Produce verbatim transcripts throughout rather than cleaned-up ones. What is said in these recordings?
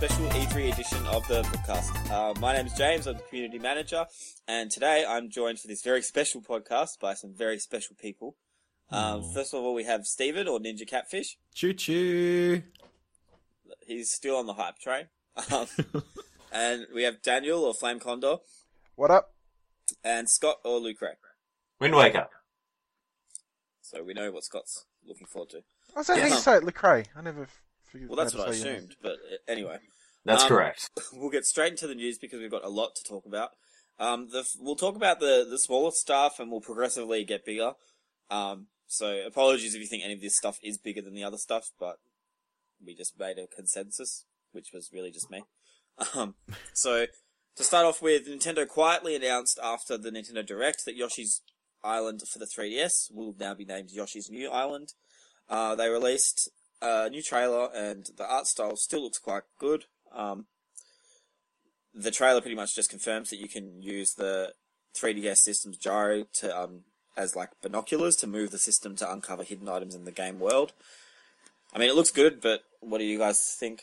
special E three edition of the podcast. Uh, my name is James, I'm the community manager, and today I'm joined for this very special podcast by some very special people. Um, first of all, we have Steven, or Ninja Catfish. Choo choo. He's still on the hype train. Um, and we have Daniel, or Flame Condor. What up? And Scott, or Luke Ray. Wind Waker. So we know what Scott's looking forward to. I was thinking Yeah. to say it, Lecrae. I never figured. Well, that's how what I to say your assumed, but uh, anyway. That's Um, correct. We'll get straight into the news because we've got a lot to talk about. Um, the, we'll talk about the, the smaller stuff and we'll progressively get bigger. Um, so apologies if you think any of this stuff is bigger than the other stuff, but we just made a consensus, which was really just me. Um, so to start off with, Nintendo quietly announced after the Nintendo Direct that Yoshi's Island for the three D S will now be named Yoshi's New Island. Uh, they released a new trailer and the art style still looks quite good. Um, the trailer pretty much just confirms that you can use the three D S system's gyro to, um, as like binoculars to move the system to uncover hidden items in the game world. I mean, it looks good, but what do you guys think?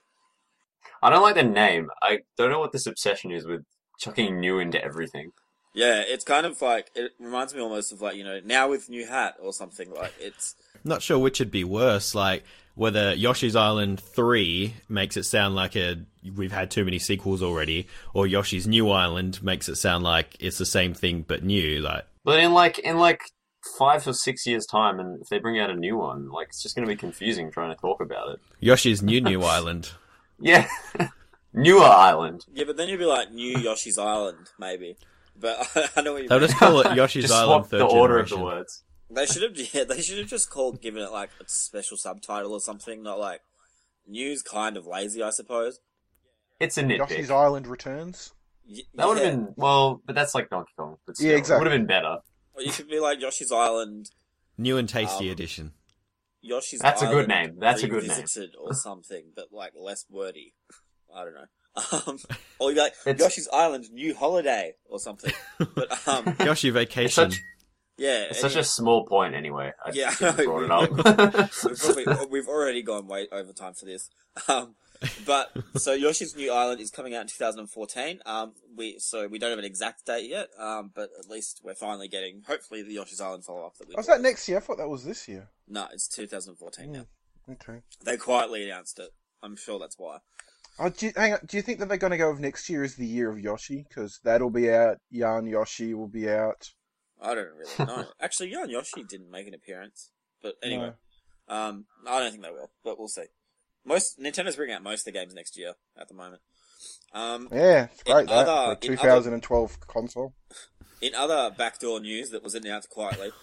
I don't like the name. I don't know what this obsession is with chucking new into everything. Yeah, it's kind of like, it reminds me almost of like, you know, now with new hat or something. Like, it's... Not sure which would be worse, like whether Yoshi's Island three makes it sound like a we've had too many sequels already, or Yoshi's New Island makes it sound like it's the same thing but new. Like, But in like in like five or six years' time, and if they bring out a new one, like it's just going to be confusing trying to talk about it. Yoshi's New New Island. Yeah, newer island. Yeah, but then you'd be like, new Yoshi's Island, maybe. But I know what you They'll mean. just call it Yoshi's Just Island swap third the order of generation. the words. They should have, yeah, they should have just called, given it like a special subtitle or something, not like, news kind of lazy, I suppose. It's a nitpick. Yoshi's Island returns. Y- That would have yeah. been well, but that's like Donkey Kong. But still, Yeah, exactly. It would have been better. Or you could be like Yoshi's Island, New and tasty Um, edition. Yoshi's That's a Island good name. That's a good name. Revisited or something, but like less wordy. I don't know. Um, or you'd be like It's- Yoshi's Island New Holiday or something. But um, Yoshi It's Vacation. such, yeah, it's such a small point anyway. I Yeah, shouldn't have brought we- it up. we've, probably, we've already gone way over time for this. Um, but so Yoshi's New Island is coming out in two thousand fourteen. Um, we so we don't have an exact date yet. Um, but at least we're finally getting hopefully the Yoshi's Island follow up that we. Was thought that next year? I thought that was this year. No, it's two thousand fourteen now. Okay. They quietly announced it. I'm sure that's why. Oh, do you, hang on. Do you think that they're going to go with next year as the year of Yoshi? Because that'll be out. Yarn Yoshi will be out. I don't really know. Actually, Yan Yoshi didn't make an appearance. But anyway, um, I don't think they will, but we'll see. Most Nintendo's bringing out most of the games next year at the moment. Um, Yeah, it's great. In That other- for in twenty twelve console. in other backdoor news that was announced quietly,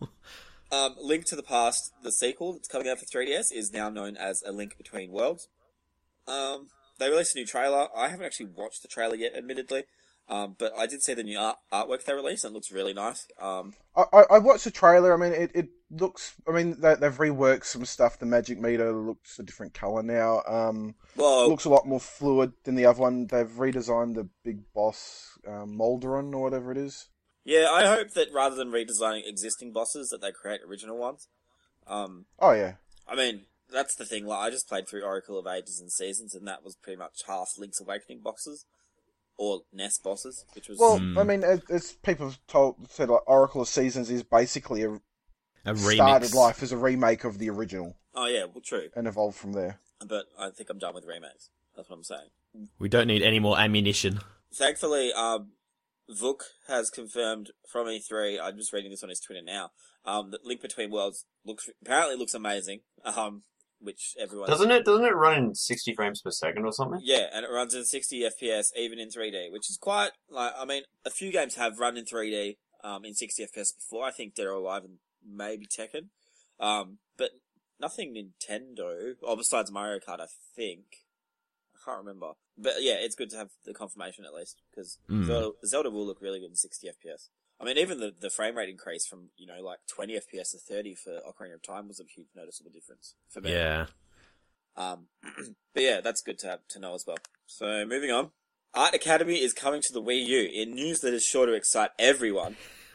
um, Link to the Past, the sequel that's coming out for three D S, is now known as A Link Between Worlds. Um, they released a new trailer. I haven't actually watched the trailer yet, admittedly. Um, but I did see the new art- artwork they released, and it looks really nice. Um, I, I, I watched the trailer. I mean, it, it looks. I mean, they, they've reworked some stuff. The magic meter looks a different color now. Um, well, looks a lot more fluid than the other one. They've redesigned the big boss, um, Molderon or whatever it is. yeah, I hope that rather than redesigning existing bosses, that they create original ones. Um, Oh yeah. I mean, that's the thing. Like, I just played through Oracle of Ages and Seasons, and that was pretty much half Link's Awakening bosses, or N E S bosses, which was Well, Hmm. I mean, as, as people have told, said, like Oracle of Seasons is basically a A started remix. life as a remake of the original oh yeah, well true. and evolved from there. But I think I'm done with remakes. That's what I'm saying. We don't need any more ammunition. Thankfully, um, Vuk has confirmed from E three. I'm just reading this on his Twitter now. Um, that Link Between Worlds looks apparently looks amazing. Um, which everyone Doesn't it? Doesn't it run in sixty frames per second or something? Yeah, and it runs in sixty F P S, even in three D, which is quite, like, I mean, a few games have run in three D, um, in sixty F P S before. I think Dead or Alive and maybe Tekken. Um, but nothing Nintendo, or besides Mario Kart, I think. I can't remember. But yeah, it's good to have the confirmation at least, because Mm. Zelda, Zelda will look really good in sixty F P S. I mean, even the, the frame rate increase from, you know, like twenty F P S to thirty for Ocarina of Time was a huge noticeable difference for me. Yeah. Um, but yeah, that's good to have, to know as well. So moving on, Art Academy is coming to the Wii U in news that is sure to excite everyone.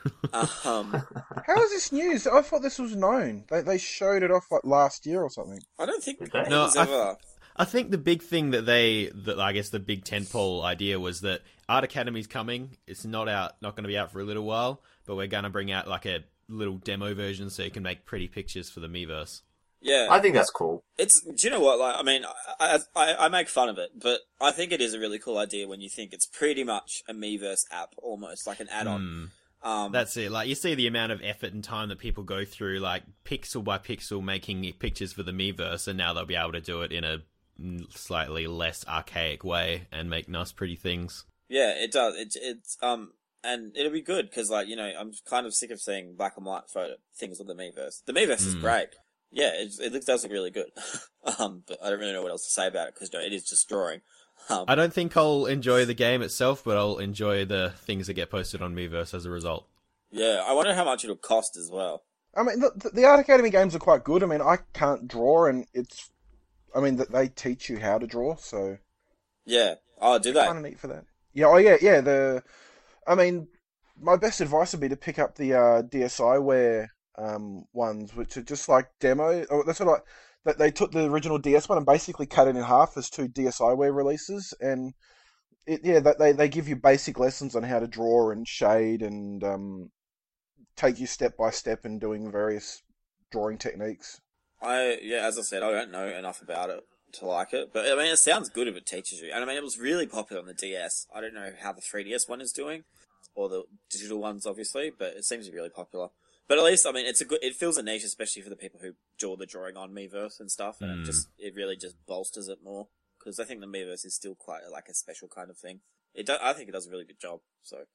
um, How is this news? I thought this was known. They they showed it off like last year or something. I don't think Did they? it No, was I- ever. I think the big thing that they, that I guess the big tentpole idea was that Art Academy's coming. It's not out, not going to be out for a little while, but we're going to bring out like a little demo version so you can make pretty pictures for the Miiverse. Yeah, I think that's cool. It's. Do you know what? Like, I mean, I, I I make fun of it, but I think it is a really cool idea when you think it's pretty much a Miiverse app, almost like an add-on. Mm. Um, That's it. Like, you see the amount of effort and time that people go through, like pixel by pixel, making pictures for the Miiverse, and now they'll be able to do it in a slightly less archaic way and make nice, pretty things. Yeah, it does. It's it's um, and it'll be good because, like, you know, I'm kind of sick of seeing black and white photo things of the Miiverse. The Miiverse mm. is great. Yeah, it, it looks, does look really good. um, but I don't really know what else to say about it because you know, it is just drawing. Um, I don't think I'll enjoy the game itself, but I'll enjoy the things that get posted on Miiverse as a result. Yeah, I wonder how much it'll cost as well. I mean, the, the Art Academy games are quite good. I mean, I can't draw, and it's, I mean, that they teach you how to draw, so. Yeah. Oh, do they? Kind of neat for that. Yeah. Oh, yeah. Yeah. The, I mean, my best advice would be to pick up the uh, D S I Ware um, ones, which are just like demo. Oh, that's what I. That they took the original D S one and basically cut it in half as two D S I Ware releases, and it, yeah, they they give you basic lessons on how to draw and shade and um, take you step by step in doing various drawing techniques. I yeah, as I said, I don't know enough about it to like it, but I mean, it sounds good if it teaches you. And I mean, it was really popular on the D S. I don't know how the three D S one is doing, or the digital ones, obviously, but it seems to be really popular. But at least, I mean, it's a good. It fills a niche, especially for the people who do all the drawing on Miiverse and stuff, and Mm. it just it really just bolsters it more because I think the Miiverse is still quite like a special kind of thing. It do, I think it does a really good job. So,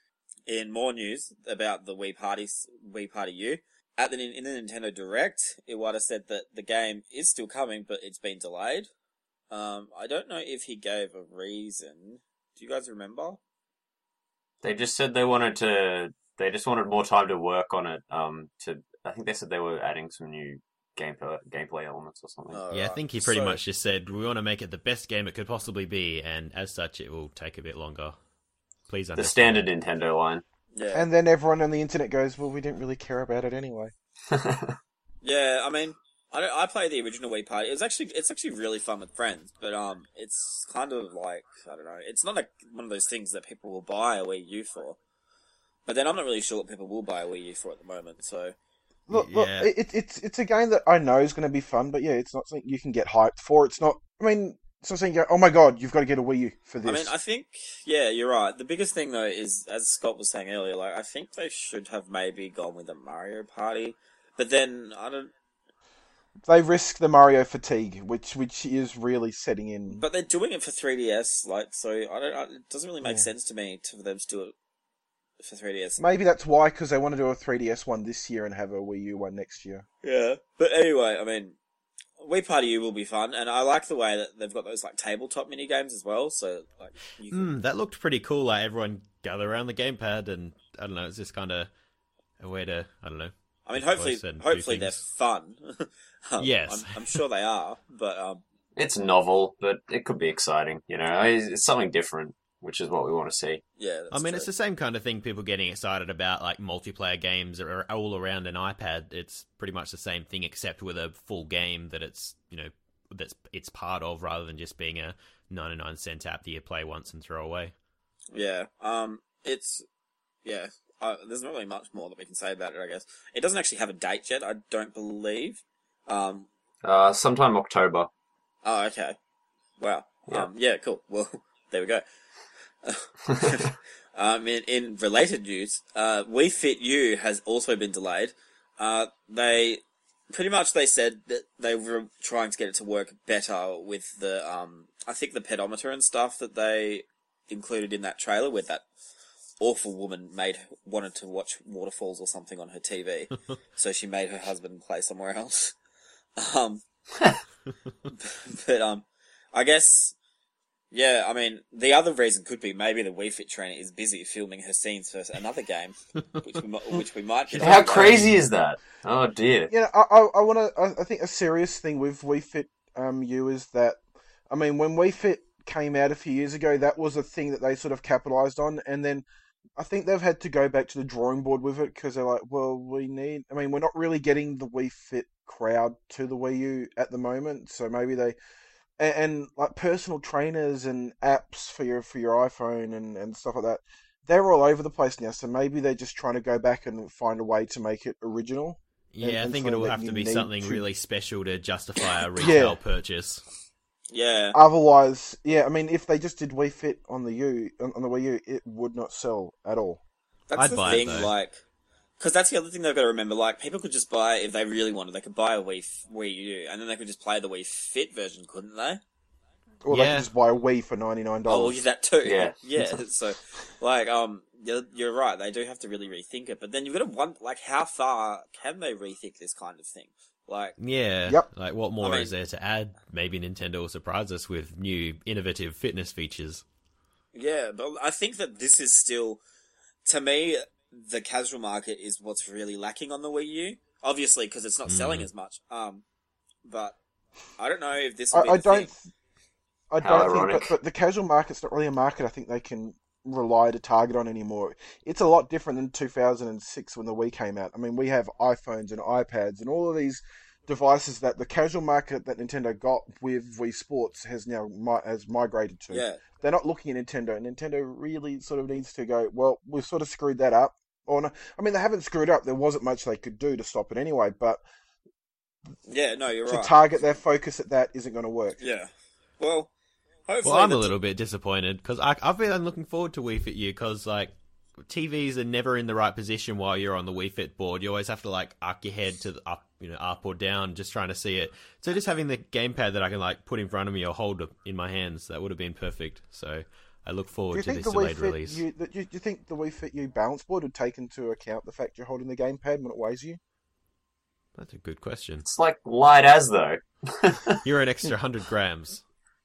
in more news about the Wii Party, Wii Party U, at the in the Nintendo Direct, Iwata said that the game is still coming, but it's been delayed. Um, I don't know if he gave a reason. Do you guys remember? They just said they wanted to. They just wanted more time to work on it. Um, to I think they said they were adding some new gameplay gameplay elements or something. Oh, Yeah, I right. think he pretty So- much just said, we want to make it the best game it could possibly be, and as such, it will take a bit longer. Please The understand. standard Nintendo line. Yeah. And then everyone on the internet goes, "Well, we didn't really care about it anyway." Yeah, I mean, I don't, I played the original Wii Party. It was actually it's actually really fun with friends, but um, it's kind of like I don't know. It's not like one of those things that people will buy a Wii U for. But then I'm not really sure what people will buy a Wii U for at the moment. So Look, look, Yeah. it, it's it's a game that I know is going to be fun, but yeah, it's not something you can get hyped for. It's not. I mean, it's not saying, you go, "Oh my god, you've got to get a Wii U for this." I mean, I think yeah, you're right. The biggest thing though is, as Scott was saying earlier, like I think they should have maybe gone with a Mario Party. But then I don't. They risk the Mario fatigue, which which is really setting in. But they're doing it for three D S, like so. I don't. I, it doesn't really make Yeah. sense to me to, for them to do it for three D S. Maybe that's why, because they want to do a three D S one this year and have a Wii U one next year. Yeah. But anyway, I mean, Wii Party U will be fun, and I like the way that they've got those like tabletop mini games as well. So like, you can, Mm, that looked pretty cool. Like everyone gather around the gamepad, and I don't know, it's just kind of a way to, I don't know. I mean, hopefully, close and do hopefully they're things. fun. Um, Yes. I'm, I'm sure they are. But um, It's novel, but it could be exciting. You know, it's, it's something different, which is what we want to see. yeah, I that's mean, true. it's the same kind of thing. People getting excited about like multiplayer games that are all around an iPad. It's pretty much the same thing, except with a full game that it's you know that's it's part of, rather than just being a ninety-nine cent app that you play once and throw away. Yeah. Um, it's yeah. Uh, there's not really much more that we can say about it. I guess it doesn't actually have a date yet. I don't believe. Um. Uh, sometime October. Oh, okay. Wow. Yeah. Um. Yeah. Cool. Well, there we go. um. In, in related news, uh, Wii Fit U has also been delayed. Uh. They pretty much they said that they were trying to get it to work better with the um. I think the pedometer and stuff that they included in that trailer, with that awful woman made wanted to watch waterfalls or something on her T V, so she made her husband play somewhere else. Um, but um, I guess, yeah. I mean, the other reason could be maybe the Wii Fit trainer is busy filming her scenes for another game, which we might, which we might. be How crazy is that? Oh dear. Yeah, I I, I want to. I, I think a serious thing with Wii Fit um U is that, I mean, when Wii Fit came out a few years ago, that was a thing that they sort of capitalized on, and then I think they've had to go back to the drawing board with it because they're like, well, we need. I mean, we're not really getting the Wii Fit crowd to the Wii U at the moment, so maybe they and, and like personal trainers and apps for your for your iPhone and, and stuff like that. They're all over the place now, so maybe they're just trying to go back and find a way to make it original. Yeah, and, I and think something it'll that have you to be need something to- really special to justify a retail Yeah. purchase. Yeah. Otherwise, yeah, I mean, if they just did Wii Fit on the U on on the Wii U, it would not sell at all. That's I'd the buy it, thing, though. like, because that's the other thing they've got to remember. Like, people could just buy if they really wanted. They could buy a Wii F- Wii U, and then they could just play the Wii Fit version, couldn't they? Or they Yeah. could just buy a Wii for ninety nine Oh, well, dollars. yeah, that too. Yeah. yeah. So, like, um, you're, you're right. They do have to really rethink it. But then you've got to wonder, like, how far can they rethink this kind of thing? Like, Yeah. Yep. Like, what more I mean- is there to add? Maybe Nintendo will surprise us with new innovative fitness features. yeah, but I think that this is still, to me, the casual market is what's really lacking on the Wii U. Obviously, because it's not selling Mm. as much. Um, but I don't know if this will be I, I the don't, thing. I How don't think, ironic. but, but the casual market's not really a market I think they can rely to target on anymore. It's a lot different than two thousand six when the Wii came out. I mean, we have iPhones and iPads and all of these devices that the casual market that Nintendo got with Wii Sports has now mi- has migrated to. Yeah. They're not looking at Nintendo. Nintendo really sort of needs to go, well, we've sort of screwed that up. Or no, I mean, they haven't screwed up. There wasn't much they could do to stop it anyway, but Yeah, no, you're to right. target their focus at that isn't going to work. Yeah. Well, hopefully. Well, I'm a the- little bit disappointed because I've been looking forward to Wii Fit U because, like, T Vs are never in the right position while you're on the Wii Fit board. You always have to, like, arc your head to the up, you know, up or down, just trying to see it. So just having the gamepad that I can, like, put in front of me or hold in my hands, that would have been perfect. So I look Do forward you to think this the Wii delayed Fit release. you, that you, do you think the Wii Fit U balance board would take into account the fact you're holding the gamepad when it weighs you? That's a good question. It's like light as though. You're an extra one hundred grams.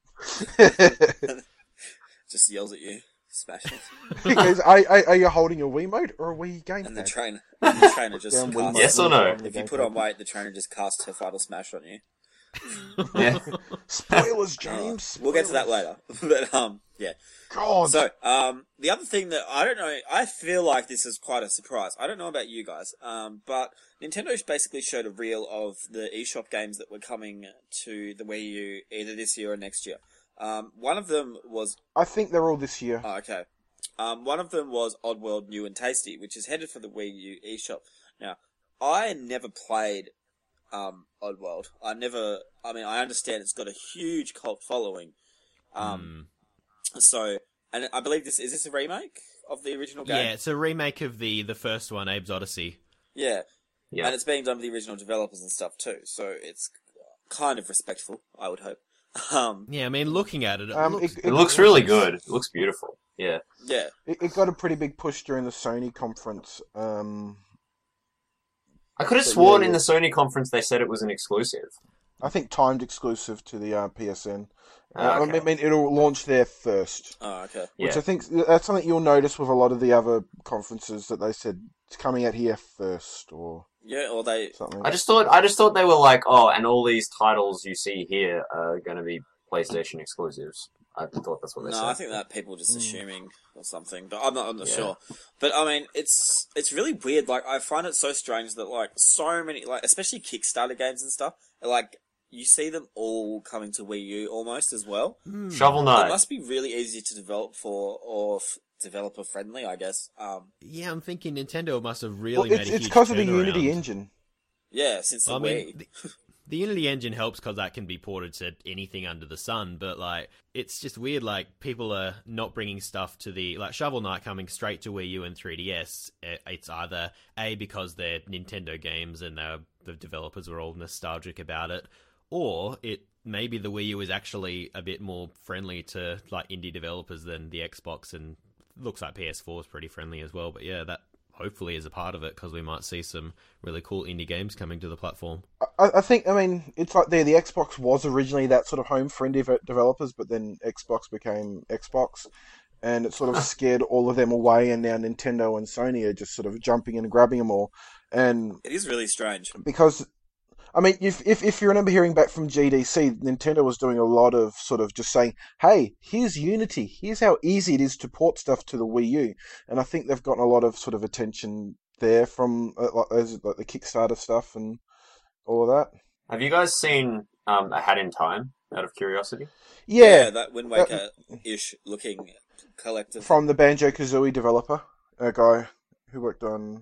just yells at you, smash it, Because are, are, are you holding a Wiimote or a Wii gamepad? and the trainer, the trainer just Down casts, Wiimote, Yes or no? Wiimote, if you put on weight, the trainer just casts her Fatal Smash on you. Yeah. Spoilers, Uh, James. we'll get to that Spoilers. later, but um, yeah. God. So, um, the other thing that I don't know, I feel like this is quite a surprise. I don't know about you guys, um, but Nintendo basically showed a reel of the eShop games that were coming to the Wii U either this year or next year. Um, one of them was I think they're all this year. oh, okay. Um, one of them was Oddworld New and Tasty, which is headed for the Wii U eShop. Now, I never played um, Oddworld. I never. I mean, I understand it's got a huge cult following. Um, Hmm. So, and I believe this is this a remake of the original game. Yeah, it's a remake of the, the first one, Abe's Odyssey. Yeah, Yeah. and it's being done by the original developers and stuff too. So it's kind of respectful, I would hope. Um, Yeah, I mean, looking at it, it Um, looks... it- It looks really good. It looks beautiful. Yeah. yeah, It, it got a pretty big push during the Sony conference. Um, I could have But sworn yeah, in yeah. the Sony conference they said it was an exclusive. I think timed exclusive to the uh, P S N. Uh, Ah, I okay. mean, it'll launch there first. oh, okay. Which Yeah. I think that's something you'll notice with a lot of the other conferences that they said it's coming out here first or Yeah, or they. something. I just thought I just thought they were like, oh, and all these titles you see here are going to be PlayStation exclusives. I thought that's what they No, said. I think that people are just Mm. assuming or something, but I'm not. I'm not Yeah. sure. But I mean, it's it's really weird. Like I find it so strange that like so many, like especially Kickstarter games and stuff, like you see them all coming to Wii U almost as well. Hmm. Shovel It Knight. must be really easy to develop for or f- developer friendly, I guess. Um, Yeah, I'm thinking Nintendo must have well, really it's made a it's huge because of the turnaround. Unity engine. yeah, since the Well, I Wii. mean, the, the Unity engine helps because that can be ported to anything under the sun, but, like, it's just weird, like, people are not bringing stuff to the... Like, Shovel Knight coming straight to Wii U and three D S, it- it's either, A, because they're Nintendo games and they're, the developers are all nostalgic about it, or it maybe the Wii U is actually a bit more friendly to, like, indie developers than the Xbox, and looks like P S four is pretty friendly as well, but yeah, that hopefully is a part of it because we might see some really cool indie games coming to the platform. I, I think, I mean, it's like there, the Xbox was originally that sort of home-friendly for developers, but then Xbox became Xbox, and it sort of scared all of them away, and now Nintendo and Sony are just sort of jumping in and grabbing them all. And It is really strange. because, I mean, if, if if you remember hearing back from G D C, Nintendo was doing a lot of sort of just saying, hey, here's Unity, here's how easy it is to port stuff to the Wii U. And I think they've gotten a lot of sort of attention there from uh, like, those, like the Kickstarter stuff and all of that. Have you guys seen um, A Hat in Time? out of curiosity? Yeah, that Wind Waker-ish looking collective. from the Banjo-Kazooie developer, a guy who worked on...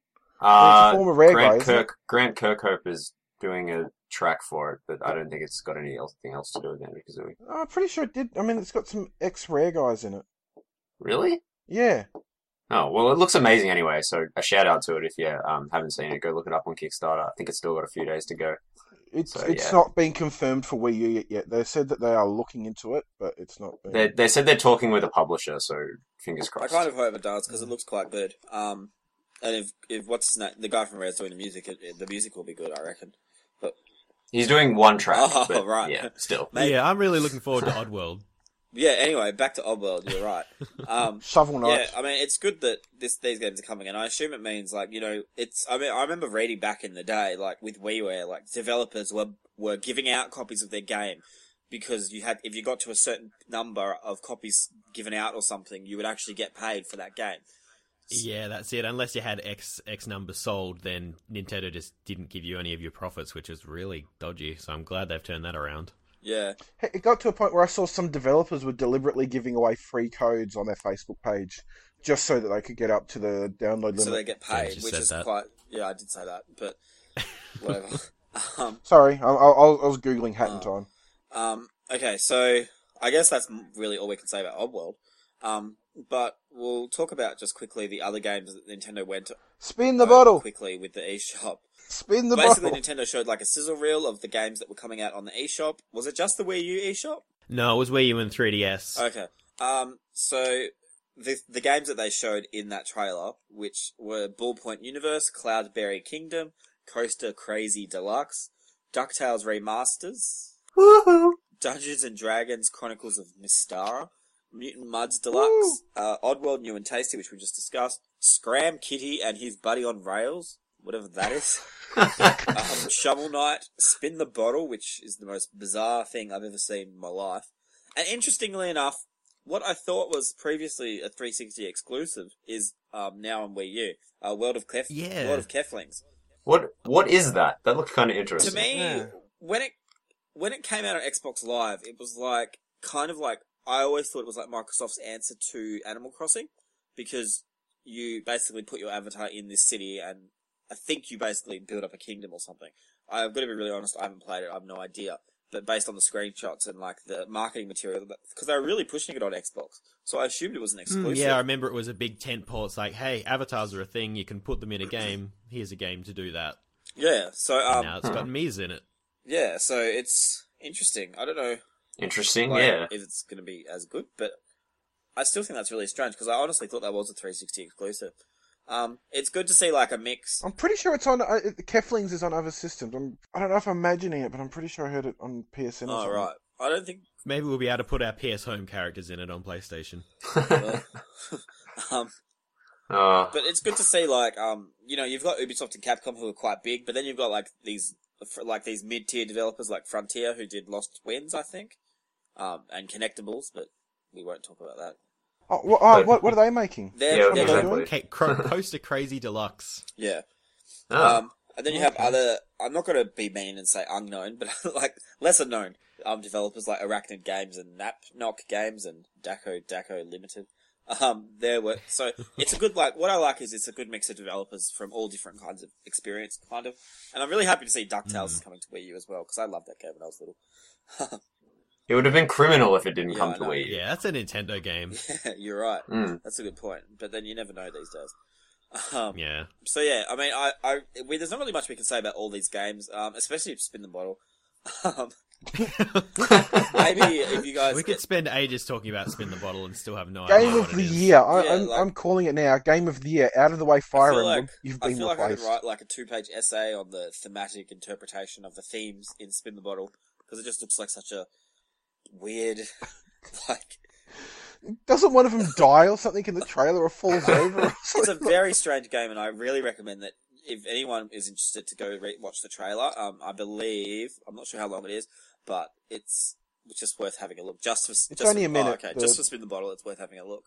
Uh, it's a former Rare Grant guy, isn't it? Kirk, Grant Kirkhope is doing a track for it, but I don't think it's got anything else to do with Banjo-Kazooie. I'm pretty sure it did. I mean, it's got some ex-Rare guys in it. Really? Yeah. Oh, well, it looks amazing anyway, so a shout out to it if you um, haven't seen it. Go look it up on Kickstarter. I think it's still got a few days to go. It's So, it's yeah. not been confirmed for Wii U yet, yet. They said that they are looking into it, but it's not been... They, they said they're talking with a publisher, so fingers I crossed. kind of hope it does because it looks quite good. Um, and if if what's his name, the guy from Rare's doing the music, it, it, the music will be good, I reckon. But He's doing one track, Oh, but right. yeah, still. Maybe. Yeah, I'm really looking forward to Oddworld. yeah, anyway, back to Oddworld. You're right. Um, Shovel Knight. yeah, I mean, it's good that this these games are coming, and I assume it means like you know, it's. I mean, I remember reading back in the day, like with WiiWare, like developers were were giving out copies of their game because you had if you got to a certain number of copies given out or something, you would actually get paid for that game. Yeah, that's it. Unless you had X X number sold, then Nintendo just didn't give you any of your profits, which is really dodgy. So I'm glad they've turned that around. Yeah, Hey, it got to a point where I saw some developers were deliberately giving away free codes on their Facebook page just so that they could get up to the download limit. so they get Yeah, you paid, just which said is that. quite. Yeah, I did say that, but whatever. um, Sorry, I, I, I was googling Hat in Oh. Time. Um, okay, so I guess that's m- really all we can say about Oddworld. Um, but we'll talk about just quickly the other games that Nintendo went Spin the over bottle. quickly with the eShop. Spin the Basically, bottle. Nintendo showed like a sizzle reel of the games that were coming out on the eShop. Was it just the Wii U eShop? No, it was Wii U and three D S. Okay. Um, so the the games that they showed in that trailer, which were Ballpoint Universe, Cloudberry Kingdom, Coaster Crazy Deluxe, DuckTales Remasters, Woohoo! Dungeons and Dragons Chronicles of Mystara, Mutant Mudds Deluxe, uh, Oddworld New and Tasty, which we just discussed, Scram Kitty and His Buddy on Rails, whatever that is, um, Shovel Knight, Spin the Bottle, which is the most bizarre thing I've ever seen in my life. And interestingly enough, what I thought was previously a three sixty exclusive is um, now on Wii U. Uh, World of Kef- Yeah. World of Keflings. What What is that? That looked kind of To interesting. me, Yeah. when it when it came out on Xbox Live, it was like kind of like I always thought it was like Microsoft's answer to Animal Crossing, because you basically put your avatar in this city, and I think you basically build up a kingdom or something. I've got to be really honest; I haven't played it. I have no idea. But based on the screenshots and like the marketing material, because they were really pushing it on Xbox, so I assumed it was an Mm, exclusive. yeah, I remember it was a big tent pole. It's like, hey, avatars are a thing. You can put them in a game. Here's a game to do that. Yeah, so And um, now it's got Mii's in it. yeah, so it's interesting. I don't know. Interesting, like, yeah. if it's going to be as good, but I still think that's really strange because I honestly thought that was a three sixty exclusive. Um, it's good to see like a mix. I'm pretty sure it's on. Uh, Keflings is on other systems. I'm, I don't know if I'm imagining it, but I'm pretty sure I heard it on P S N. or Oh something. right, I don't think. Maybe we'll be able to put our P S Home characters in it on PlayStation. Well, um, uh, but it's good to see like um, you know, you've got Ubisoft and Capcom who are quite big, but then you've got like these like these mid tier developers like Frontier who did Lost Winds, I think, um, and Connectables, but we won't talk about that. Oh, wha- oh, what, what are they making? They're, Yeah, What they're are they exactly. doing? Ca- Cro- Coaster Crazy Deluxe. yeah. ah, Um, and then you have other, I'm not going to be mean and say unknown, but like lesser known um, developers like Arachnid Games and Napnock Games and Daco Daco Limited. Um, there were, so it's a good, like, what I like is it's a good mix of developers from all different kinds of experience, kind of. And I'm really happy to see DuckTales is coming to Wii U as well, because I loved that game when I was little. it would have been criminal if it didn't Yeah, come I to know. Wii U. Yeah, that's a Nintendo game. You're right. Mm. That's a good point. But then you never know these days. Um, Yeah. So yeah, I mean, I, I, we, there's not really much we can say about all these games, um, especially if you spin the bottle. Um, maybe if you guys We get, could spend ages talking about Spin the Bottle and still have no Game idea what of the it is. year. I, Yeah, I'm, like- I'm calling it now. Game of the year. Out of the way, I Fire feel Emblem. like, You've I been feel like I could replaced. write like a two-page essay on the thematic interpretation of the themes in Spin the Bottle, because it just looks like such a weird, like, Doesn't one of them die or something in the trailer or falls over? Or it's a something? very strange game, and I really recommend that if anyone is interested to go re- watch the trailer. Um, I believe, I'm not sure how long it is, but it's just worth having a look. Just for, just only for, a minute, Oh, okay, but- just for Spin the Bottle, it's worth having a look.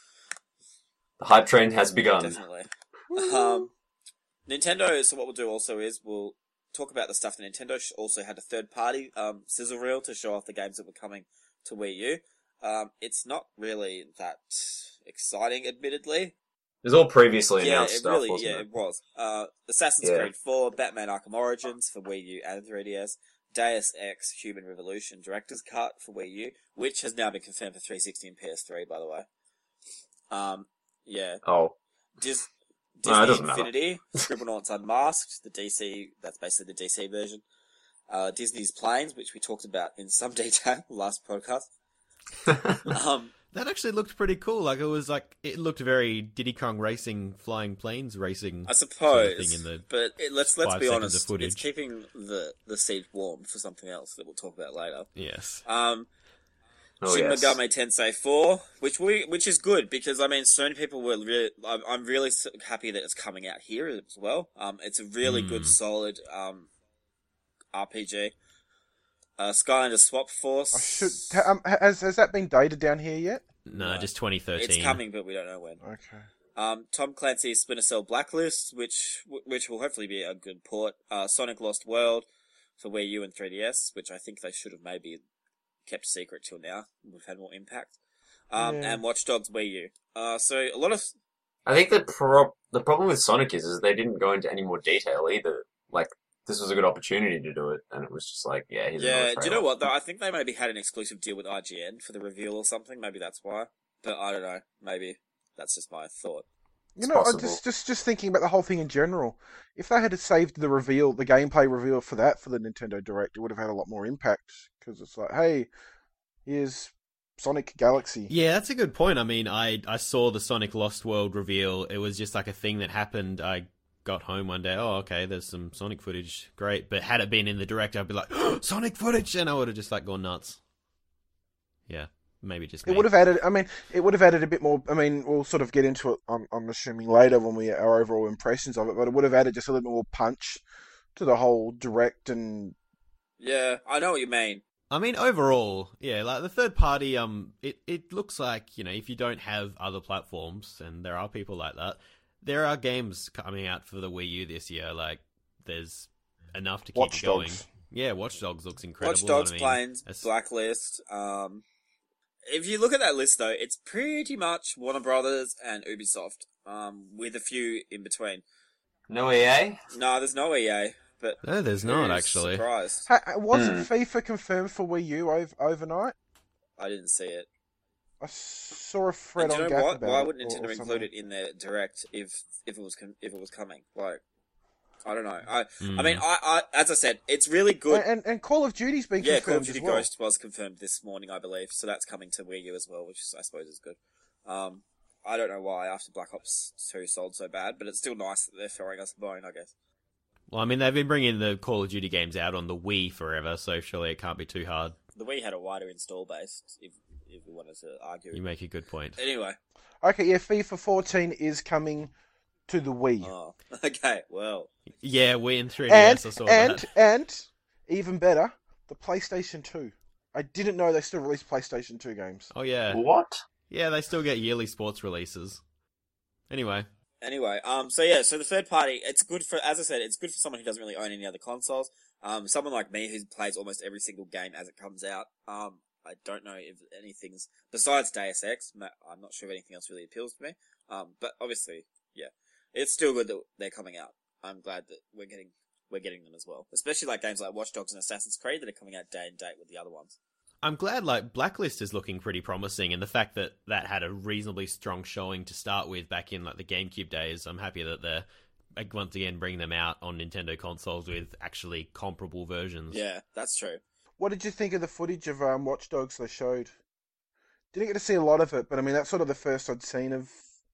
The hype train has begun. Definitely. Um, Nintendo, so what we'll do also is we'll talk about the stuff that Nintendo also had a third-party um, sizzle reel to show off the games that were coming to Wii U. Um, it's not really that exciting, admittedly. It was all previously Yeah, announced it stuff, really, wasn't yeah, it? it was. Uh, Assassin's Yeah. Creed four, Batman Arkham Origins for Wii U and three D S, Deus Ex Human Revolution Director's Cut for Wii U, which has now been confirmed for three sixty and P S three, by the way. Um, yeah. Oh, Dis- No, Disney it doesn't matter. Infinity, Scribblenauts Unmasked, the D C, that's basically the D C version. Uh, Disney's Planes, which we talked about in some detail last podcast. Um, That actually looked pretty cool. Like it was like it looked very Diddy Kong Racing, flying planes racing. I sort suppose, of thing in the but it, let's let's five be seconds honest, of footage. it's keeping the the seat warm for something else that we'll talk about later. Yes. Um, oh Shin yes. Megami Tensei four, which we which is good because I mean, so many people were really. I'm, I'm really s- happy that it's coming out here as well. Um, it's a really Hmm. good, solid um R P G. Uh, Skylanders Swap Force. I should. ha- Um, has has that been dated down here yet? No, No. just twenty thirteen. It's coming, but we don't know when. Okay. Um, Tom Clancy's Splinter Cell Blacklist, which which will hopefully be a good port. Uh, Sonic Lost World for Wii U and three D S, which I think they should have maybe kept secret till now. We've had more impact. Um, Yeah. and Watch Dogs Wii U. Uh, so a lot of I think the pro- the problem with Sonic is, is they didn't go into any more detail either. Like, this was a good opportunity to do it, and it was just like, yeah, here's another yeah. Do you trailer. know what though? I think they maybe had an exclusive deal with I G N for the reveal or something. Maybe that's why. But I don't know. Maybe that's just my thought. You It's know, I possible. just just just thinking about the whole thing in general. If they had saved the reveal, the gameplay reveal for that for the Nintendo Direct, it would have had a lot more impact. Because it's like, hey, here's Sonic Galaxy. Yeah, that's a good point. I mean, I I saw the Sonic Lost World reveal. It was just like a thing that happened. I got home one day. Oh, okay, there's some Sonic footage. Great. But had it been in the direct, I'd be like, oh, Sonic footage, and I would have just like gone nuts. Yeah, maybe just It me. would have added. I mean, it would have added a bit more. I mean, we'll sort of get into it. I'm, I'm assuming later when we our overall impressions of it, but it would have added just a little more punch to the whole direct and. Yeah, I know what you mean. I mean, overall, yeah, like the third party, um, it, it looks like, you know, if you don't have other platforms, and there are people like that, there are games coming out for the Wii U this year. Like, there's enough to keep Watch it going. Dogs. Yeah, Watch Dogs looks incredible. Watch Dogs, I mean, Planes, that's- Blacklist. Um, if you look at that list, though, it's pretty much Warner Brothers and Ubisoft, um, with a few in between. No E A? No, there's no E A, but No, there's not, who's actually. Surprised, Ha, wasn't Hmm. FIFA confirmed for Wii U ov- overnight? I didn't see it. I saw a thread And do you on know Gap what? about Why it, wouldn't or- Nintendo or include something. it in their direct if if it was com- if it was coming? Like, I don't know. I Hmm. I mean, I, I as I said, it's really good. And, and and Call of Duty's been Yeah, confirmed Call of Duty as well. Ghost was confirmed this morning, I believe. So that's coming to Wii U as well, which is, I suppose is good. Um, I don't know why after Black Ops two sold so bad, but it's still nice that they're throwing us a bone, I guess. Well, I mean, they've been bringing the Call of Duty games out on the Wii forever, so surely it can't be too hard. The Wii had a wider install base, if if we wanted to argue. You make a good point. Anyway, Okay, yeah, FIFA fourteen is coming to the Wii. oh, okay, well, Yeah, Wii and three D and S, I saw and that. and even better, the PlayStation two. I didn't know they still release PlayStation two games. Oh, yeah. What? Yeah, they still get yearly sports releases. Anyway. Anyway, um, so yeah, so the third party, it's good for, as I said, it's good for someone who doesn't really own any other consoles. Um, someone like me who plays almost every single game as it comes out. Um, I don't know if anything's besides Deus Ex. ma- I'm not sure if anything else really appeals to me. Um, but obviously, yeah, it's still good that they're coming out. I'm glad that we're getting we're getting them as well, especially like games like Watch Dogs and Assassin's Creed that are coming out day and date with the other ones. I'm glad, like, Blacklist is looking pretty promising, and the fact that that had a reasonably strong showing to start with back in, like, the GameCube days, I'm happy that they're, like, once again, bringing them out on Nintendo consoles with actually comparable versions. Yeah, that's true. What did you think of the footage of um, Watch Dogs they showed? Didn't get to see a lot of it, but I mean that's sort of the first I'd seen of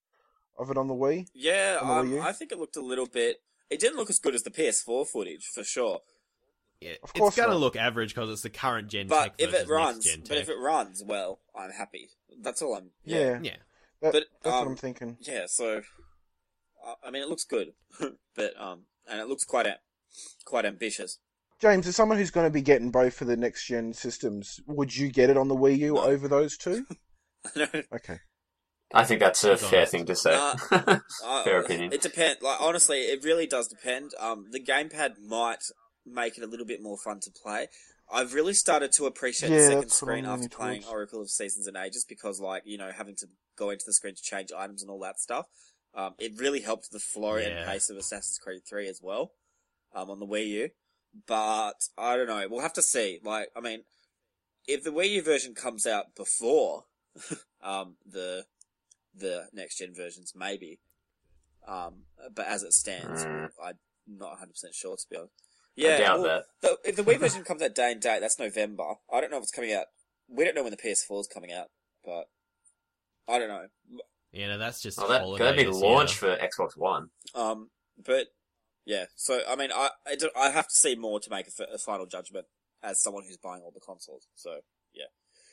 of it on the Wii. Yeah, On the um, Wii U? I think it looked a little bit. It didn't look as good as the P S four footage for sure. Yeah, Of it's course going to not. look average because it's the current gen But tech if versus it runs, next gen but tech. if it runs well, I'm happy. That's all I'm. Yeah, Yeah. that- But, that's um, what I'm thinking. Yeah, so uh, I mean, it looks good, but um, and it looks quite a, quite ambitious. James, as someone who's going to be getting both for the next gen systems, would you get it on the Wii U No. over those two? No, Okay. I think that's a That's fair honest. thing to say. Uh, uh, Fair opinion. It depends. Like honestly, it really does depend. Um, the gamepad might make it a little bit more fun to play. I've really started to appreciate the Yeah, second that's what screen I'm after leaning playing towards. Oracle of Seasons and Ages because, like, you know, having to go into the screen to change items and all that stuff. Um, it really helped the flow Yeah. and pace of Assassin's Creed three as well, um, on the Wii U. But, I don't know, we'll have to see. Like, I mean, if the Wii U version comes out before, um, the, the next-gen versions, maybe. Um, but as it stands, Mm. I'm not one hundred percent sure, to be honest. Yeah, doubt well, the, if the Wii version comes out day and date, that's November. I don't know if it's coming out. We don't know when the P S four is coming out, but I don't know. Yeah, no, that's just Oh, that holiday that'd be this launch year. for Xbox One. Um, but yeah, so I mean, I I, don't, I have to see more to make a, f- a final judgment as someone who's buying all the consoles. So yeah,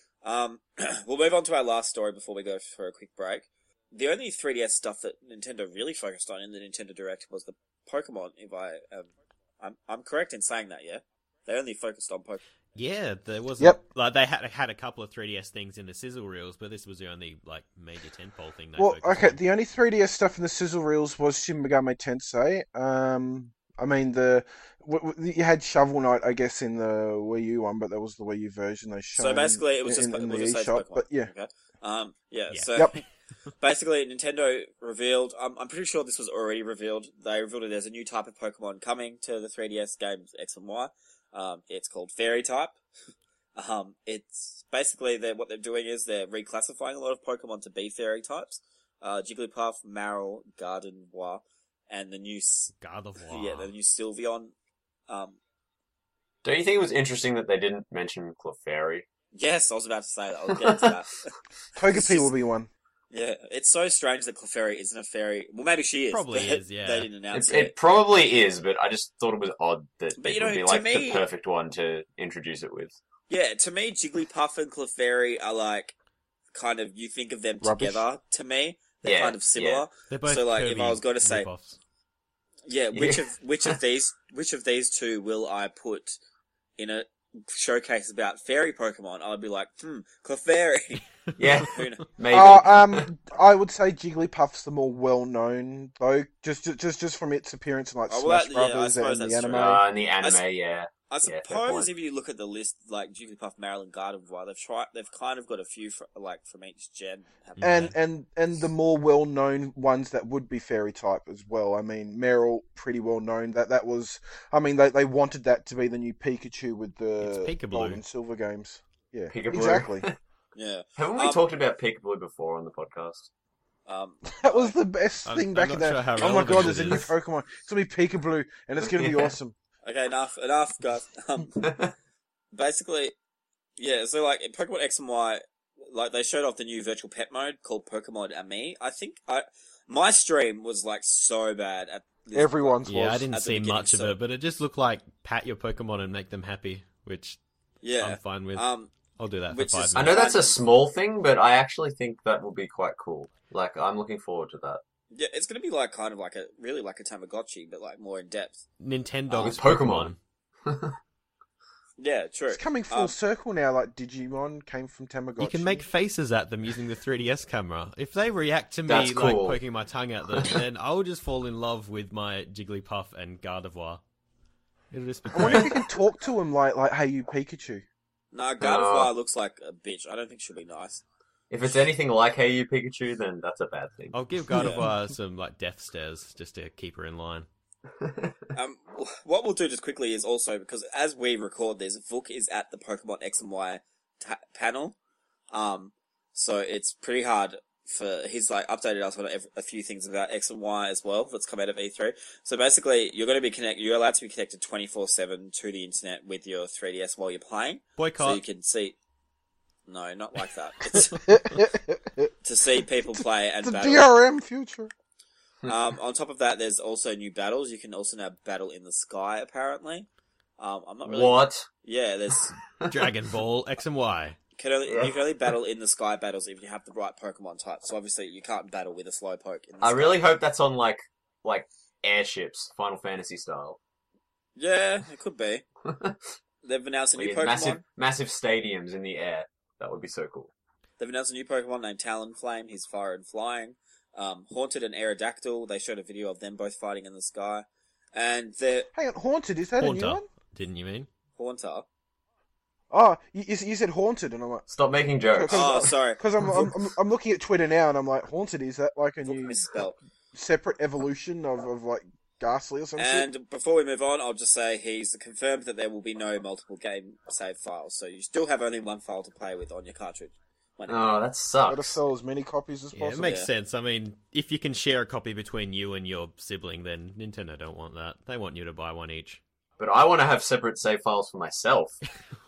um, we'll move on to our last story before we go for a quick break. The only three D S stuff that Nintendo really focused on in the Nintendo Direct was the Pokemon. If I um, I'm I'm correct in saying that, yeah, they only focused on Pokemon. Yeah, there was Yep. like they had had a couple of three D S things in the sizzle reels, but this was the only like major tentpole thing. They Well, focused okay, on. the only three D S stuff in the sizzle reels was Shin Megami Tensei. Um, I mean, the w- w- you had Shovel Knight, I guess, in the Wii U one, but that was the Wii U version they showed. So basically, it was just in, in we'll the just say it's eShop. Pokemon. But yeah, Okay. Um. Yeah. Yeah. So Yep. basically, Nintendo revealed. Um, I'm pretty sure this was already revealed. They revealed that there's a new type of Pokemon coming to the three D S games X and Y. Um, it's called Fairy type. Um, it's basically they're, what they're doing is they're reclassifying a lot of Pokemon to be fairy types. Uh, Jigglypuff, Marill, Gardevoir, and the new, S- Gardevoir. yeah, the new Sylveon. Um, Don't you think it was interesting that they didn't mention Clefairy? yes, I was about to say that. I'll get into that. Togepi It's just- will be one. Yeah, it's so strange that Clefairy isn't a fairy. Well, maybe she is. Probably but is, yeah. They didn't announce It, it. it probably is, but I just thought it was odd that But, it you know, would be to like me- the perfect one to introduce it with. Yeah, to me, Jigglypuff and Clefairy are like, kind of, you think of them Rubbish. together, to me. They're Yeah, kind of similar. yeah. They're both So, like, if Kirby I was going to say- rip-offs. Yeah, which Yeah. of which of these which of these two will I put in a showcase about fairy Pokemon? I'd be like, hmm, Clefairy. Yeah, Who knows? maybe. Uh, um, I would say Jigglypuff's the more well-known, though, just just just from its appearance in like Oh, well, Smash that- yeah, I Brothers suppose and the that's anime. true. uh, in the anime, I s- yeah. I Yeah, fair suppose point. if you look at the list, like Jigglypuff, Marill, and Gardevoir, they've tried. They've kind of got a few fr- like from each gen. haven't Yeah. And and and the more well-known ones that would be fairy type as well. I mean, Meryl, pretty well known. That that was. I mean, they they wanted that to be the new Pikachu with the It's Peekaboo. Gold and Silver games. Yeah, Peekaboo. exactly. they? Yeah. Haven't we Um, talked about Peekaboo before on the podcast? Um, That was the best I'm- thing I'm back not in that. sure how Oh my relevant god, it there's a new is. Pokemon. It's gonna be Peekaboo, and it's gonna be Yeah. awesome. okay, enough, enough, guys. Um, basically, yeah. So like in Pokemon X and Y, like they showed off the new virtual pet mode called Pokemon Ami. I think I my stream was like so bad at this Everyone's Yeah, was. I didn't at the see beginning, much of so- it, but it just looked like pat your Pokemon and make them happy, which Yeah. I'm fine with. Um. I'll do that for which five is- I minutes. know that's a small thing, but I actually think that will be quite cool. Like, I'm looking forward to that. Yeah, it's gonna be like kind of like a really like a Tamagotchi, but like more in depth. Nintendo Um, is Pokemon. Pokemon. Yeah, true. It's coming full Um, circle now. Like Digimon came from Tamagotchi. You can make faces at them using the three D S camera. If they react to me That's like cool. poking my tongue at them, then I'll just fall in love with my Jigglypuff and Gardevoir. It'll just be I wonder if great. you can talk to him like like, "Hey, you Pikachu." No, Gardevoir Uh, looks like a bitch. I don't think she'll be nice. If it's anything like Hey You Pikachu, then that's a bad thing. I'll give Gardevoir some like death stares just to keep her in line. Um, what we'll do just quickly is also, because as we record this, Vuk is at the Pokemon X and Y ta- panel. Um, so it's pretty hard for, he's like updated us on a, a few things about X and Y as well that's come out of E three. So basically, you're going to be connect, you're allowed to be connected twenty-four seven to the internet with your three D S while you're playing. So Boycott. you can see, no, not like that. It's to see people play and the battle. D R M future. Um, on top of that, there's also new battles. You can also now battle in the sky, apparently. Um, I'm not really. What? Yeah, there's Dragon Ball X and Y. can only, you can only battle in the sky battles if you have the right Pokemon type. So obviously, you can't battle with a Slowpoke. In the I sky. really hope that's on, like, like airships, Final Fantasy style. Yeah, it could be. They've announced a new Like, Pokemon. massive, massive stadiums in the air. That would be so cool. They've announced a new Pokemon named Talonflame. He's fire and flying. Um, Haunted and Aerodactyl. They showed a video of them both fighting in the sky, and they're Hang on, Haunted, is that a new Haunter. one? didn't you mean? Haunter. Oh, you, you you said haunted, and I'm like, Stop making jokes. Oh, sorry. because I'm, I'm I'm I'm looking at Twitter now, and I'm like, haunted. Is that like a new Misspelled. separate evolution of, of like Ghastly or something? And before we move on, I'll just say he's confirmed that there will be no multiple game save files, so you still have only one file to play with on your cartridge. When Oh, that Gotta sucks. sell as many copies as Yeah, possible. it makes Yeah. sense. I mean, if you can share a copy between you and your sibling, then Nintendo don't want that. They want you to buy one each. But I want to have separate save files for myself.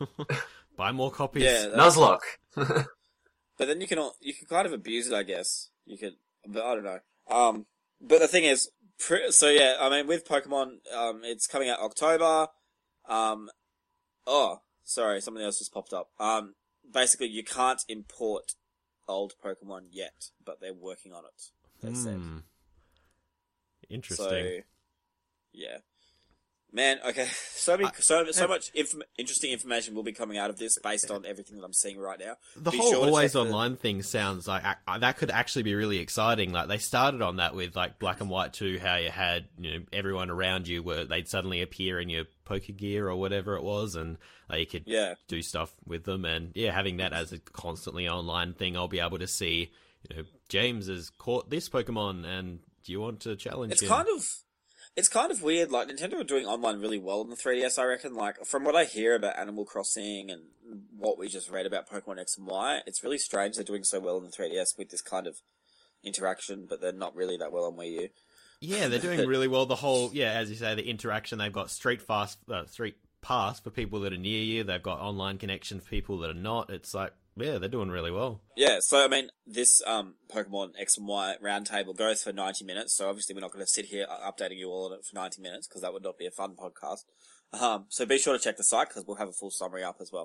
Buy more copies. Yeah, that's- Nuzlocke. but then you can al- you can kind of abuse it, I guess. You could, but I don't know. Um, but the thing is, pre- so yeah, I mean, with Pokemon, um, it's coming out October. Um, oh, sorry, something else just popped up. Um, basically, you can't import old Pokemon yet, but they're working on it. They said. Hmm. Interesting. So, yeah. Man, okay, so many, so so much inf- interesting information will be coming out of this based on everything that I'm seeing right now. The Be whole sure to always check the- online thing sounds like uh, that could actually be really exciting. Like they started on that with like Black and White two, how you had you know everyone around you where they'd suddenly appear in your Pokegear or whatever it was, and like, you could Yeah, do stuff with them. And yeah, having that as a constantly online thing, I'll be able to see. You know, James has caught this Pokemon, and do you want to challenge it's him? kind of, it's kind of weird. Like Nintendo are doing online really well on the three D S, I reckon. Like from what I hear about Animal Crossing and what we just read about Pokemon X and Y, it's really strange they're doing so well on the three D S with this kind of interaction, but they're not really that well on Wii U. Yeah, they're doing really well. The whole, yeah, as you say, the interaction. They've got Street Fast, uh, Street Pass for people that are near you. They've got online connection for people that are not. It's like, yeah, they're doing really well. Yeah, so I mean, this um, Pokemon X and Y roundtable goes for ninety minutes, so obviously we're not going to sit here uh, updating you all on it for ninety minutes, because that would not be a fun podcast. Um, so be sure to check the site, because we'll have a full summary up as well.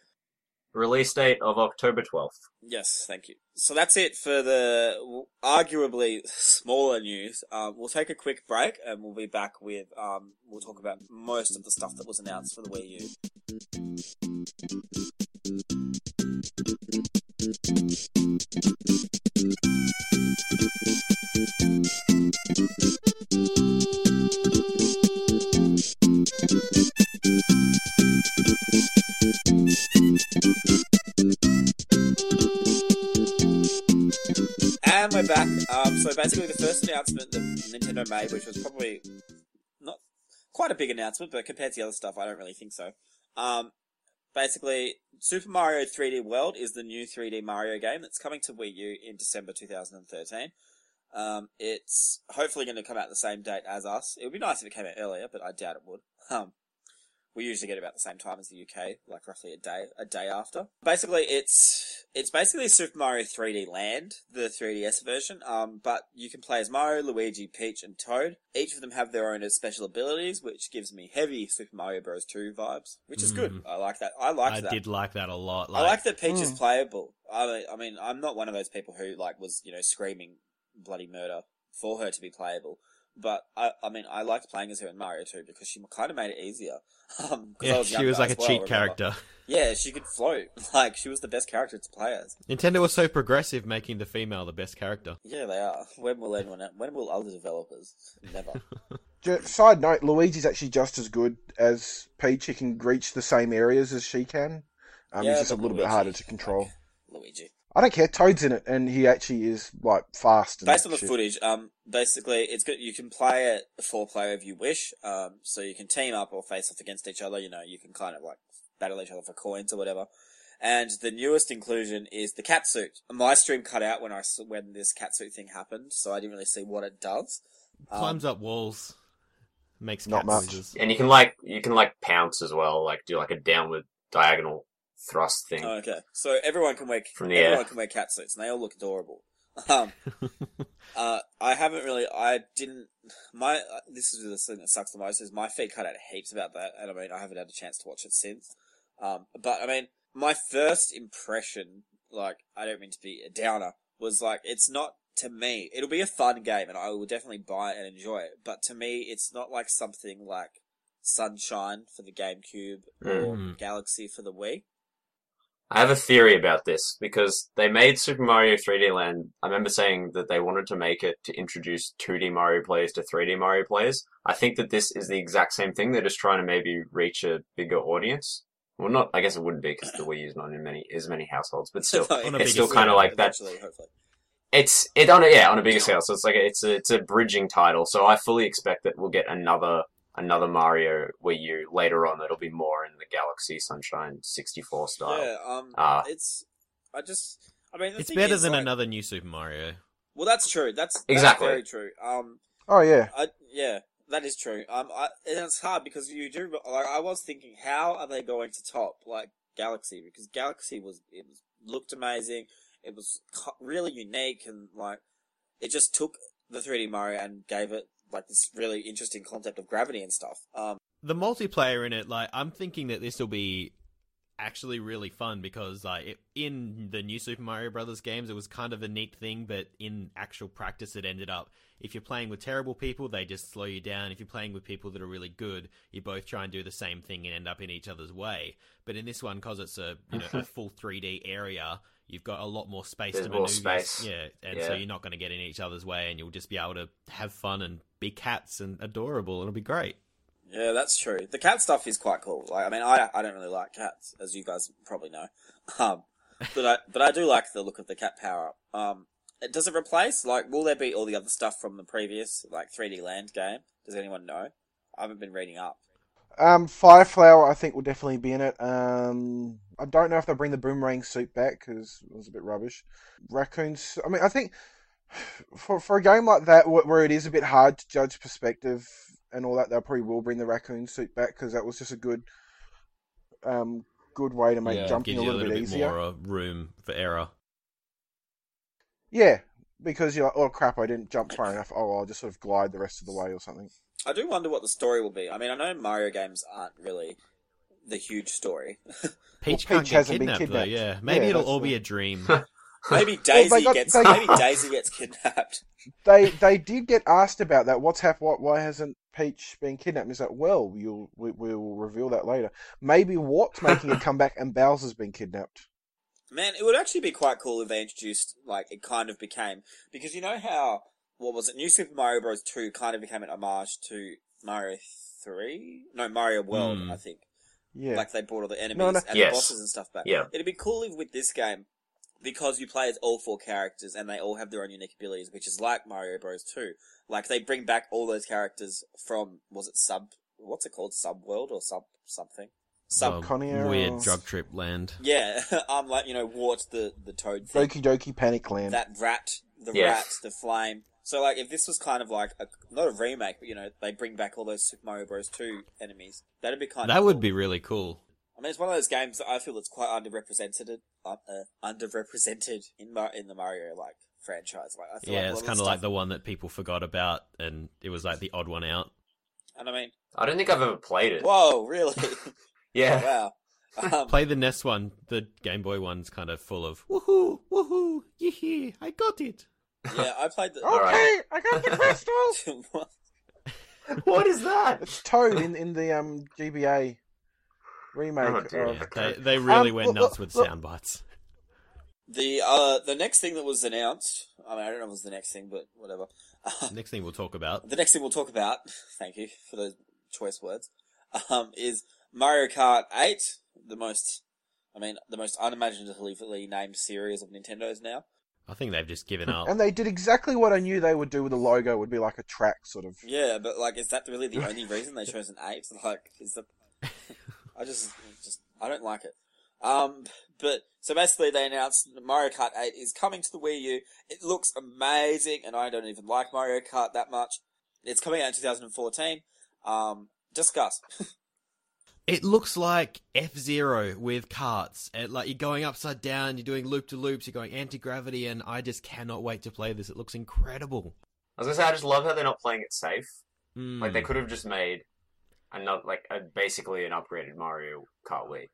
Release date of October twelfth. Yes, thank you. So that's it for the arguably smaller news. Um, we'll take a quick break, and we'll be back with, um, we'll talk about most of the stuff that was announced for the Wii U. And we're back. Um, so basically the first announcement that Nintendo made, which was probably not quite a big announcement, but compared to the other stuff, I don't really think so. Um, basically, Super Mario three D World is the new three D Mario game that's coming to Wii U in December twenty thirteen. Um, it's hopefully going to come out the same date as us. It would be nice if it came out earlier, but I doubt it would. Um, we usually get it about the same time as the U K, like roughly a day, a day after. Basically, it's, it's basically Super Mario three D Land, the three D S version, um, but you can play as Mario, Luigi, Peach, and Toad. Each of them have their own special abilities, which gives me heavy Super Mario Bros. two vibes, which is good. I like that. I liked I that. did like that a lot. I like that Peach is Mm. playable. I mean, I mean, I'm not one of those people who, like, was, you know, screaming bloody murder for her to be playable. But, I, I mean, I liked playing as her in Mario two because she kind of made it easier. Um, 'cause I Yeah, was she younger was like a as well, cheat remember? character. Yeah, she could float. Like, she was the best character to play as. Nintendo was so progressive, making the female the best character. Yeah, they are. When will anyone, when will other developers? Never. Ju- Side note: Luigi's actually just as good as Peach. He can reach the same areas as she can. Um, Yeah, he's just a but little bit Luigi, harder to control. like, Luigi. I don't care. Toad's in it, and he actually is like fast. And Based on the shit. footage, um, basically, it's good. You can play it four player if you wish. Um, so you can team up or face off against each other. You know, you can kind of like battle each other for coins or whatever. And the newest inclusion is the cat suit. My stream cut out when I saw, when this cat suit thing happened, so I didn't really see what it does. Um, Climbs up walls, makes Not cat much. noises. And you can like you can like pounce as well, like do like a downward diagonal thrust thing. Oh, okay, so everyone can wear From the everyone air. can wear cat suits, and they all look adorable. Um, uh, I haven't really, I didn't. My uh, this is the thing that sucks the most is my feet cut out heaps about that, and I mean I haven't had a chance to watch it since. Um, but I mean my first impression, like I don't mean to be a downer, was like it's not to me. It'll be a fun game, and I will definitely buy it and enjoy it. But to me, it's not like something like Sunshine for the GameCube or Mm. Galaxy for the Wii. I have a theory about this because they made Super Mario three D Land. I remember saying that they wanted to make it to introduce two D Mario players to three D Mario players. I think that this is the exact same thing. They're just trying to maybe reach a bigger audience. Well, not. I guess it wouldn't be because the Wii U's not in many as many households, but still, No, On a it's bigger still scale, kind of like that. eventually, hopefully. It's it on a yeah on a bigger scale. So it's like a, it's a it's a bridging title. So I fully expect that we'll get another. Another Mario Wii U later on that'll be more in the Galaxy Sunshine sixty-four style. Yeah, um, Uh, it's. I just. I mean, the It's thing better is, than like- another new Super Mario. Well, that's true. That's, that's Exactly. very true. Um, Oh yeah, I yeah, that is true. Um, I, and it's hard because you do like I was thinking, how are they going to top like Galaxy? Because Galaxy was it was, looked amazing. It was co- really unique and like it just took the three D Mario and gave it like this really interesting concept of gravity and stuff. Um, The multiplayer in it, like, I'm thinking that this will be actually really fun because, like, it, in the new Super Mario Brothers games, it was kind of a neat thing, but in actual practice, it ended up if you're playing with terrible people, they just slow you down. If you're playing with people that are really good, you both try and do the same thing and end up in each other's way. But in this one, because it's a you know a full three D area, you've got a lot more space There's to more maneuver. space. Yeah, and Yeah. so you're not going to get in each other's way, and you'll just be able to have fun and be cats and adorable, and it'll be great. Yeah, that's true. The cat stuff is quite cool. Like, I mean, I I don't really like cats, as you guys probably know, um, but I but I do like the look of the cat power up. Um, it- does it replace like will there be all the other stuff from the previous like three D Land game? Does anyone know? I haven't been reading up. um, Fireflower I think will definitely be in it. Um, I don't know if they'll bring the boomerang suit back because it was a bit rubbish. Raccoons. I mean, I think for for a game like that wh- where it is a bit hard to judge perspective and all that, they probably will bring the raccoon suit back because that was just a good, um, good way to make Yeah, jumping Gives a you a little, little bit bit easier. more uh, room for error. Yeah, because you're like, oh crap, I didn't jump far enough. Oh, I'll just sort of glide the rest of the way or something. I do wonder what the story will be. I mean, I know Mario games aren't really the huge story. Peach Well, can't Peach get hasn't been kidnapped, though. kidnapped. Yeah, maybe Yeah, it'll that's all be the- a dream. Maybe Daisy got- gets they- maybe Daisy gets kidnapped. They they did get asked about that. What's hap- What? Why hasn't Peach been kidnapped? And it's like, well, you'll we we will reveal that later. Maybe Watt's making a comeback and Bowser's been kidnapped. Man, it would actually be quite cool if they introduced, like, it kind of became, because you know how, what was it, New Super Mario Bros. two kind of became an homage to Mario three? No, Mario World, Hmm. I think. Yeah, Like, they brought all the enemies No, no. and Yes. the bosses and stuff back. Yeah. It'd be cool if with this game, because you play as all four characters and they all have their own unique abilities, which is like Mario Bros. two. Like, they bring back all those characters from, was it Sub, what's it called, Subworld or Sub something? Sub Well, Conio. weird drug trip land. Yeah, um, like, you know, Wart, the, the toad thing. Doki Doki Panic Land. That rat, the Yeah. rat, the flame. So, like, if this was kind of like, a, not a remake, but, you know, they bring back all those Super Mario Bros. two enemies, that'd be kind of That would cool. be really cool. I mean, it's one of those games that I feel that's quite underrepresented, uh, uh, underrepresented in Mar- in the Mario, like, franchise. Like, I feel Yeah, like a it's lot kind of the like stuff- the one that people forgot about, and it was like the odd one out. And I mean, I don't think I've ever played it. whoa, really? Yeah. Wow. Um, Play the N E S one. The Game Boy one's kind of full of woohoo, woohoo, yee I got it. yeah, I played the... Okay, Alright. I got the crystal. What is that? It's Toad in in the um G B A remake. Oh, dear. of- They they really Um, went look, nuts look, with look. sound bites. the, uh, the next thing that was announced, I mean, I don't know if it was the next thing, but whatever. Next thing we'll talk about. The next thing we'll talk about, thank you for those choice words, um, is Mario Kart eight, the most, I mean, the most unimaginatively named series of Nintendo's now. I think they've just given up. And they did exactly what I knew they would do with the logo. Would be like a track sort of. Yeah, but like, is that really the only reason they chose an eight? Like, is that? I just, just, I don't like it. Um, but so basically, they announced that Mario Kart eight is coming to the Wii U. It looks amazing, and I don't even like Mario Kart that much. It's coming out in two thousand fourteen. Um, discuss. It looks like F-Zero with carts. And, like, you're going upside down, you're doing loop-to-loops, you're going anti-gravity, and I just cannot wait to play this. It looks incredible. I was gonna say I just love how they're not playing it safe. Mm. Like they could have just made another, like a, basically an upgraded Mario Kart Wii.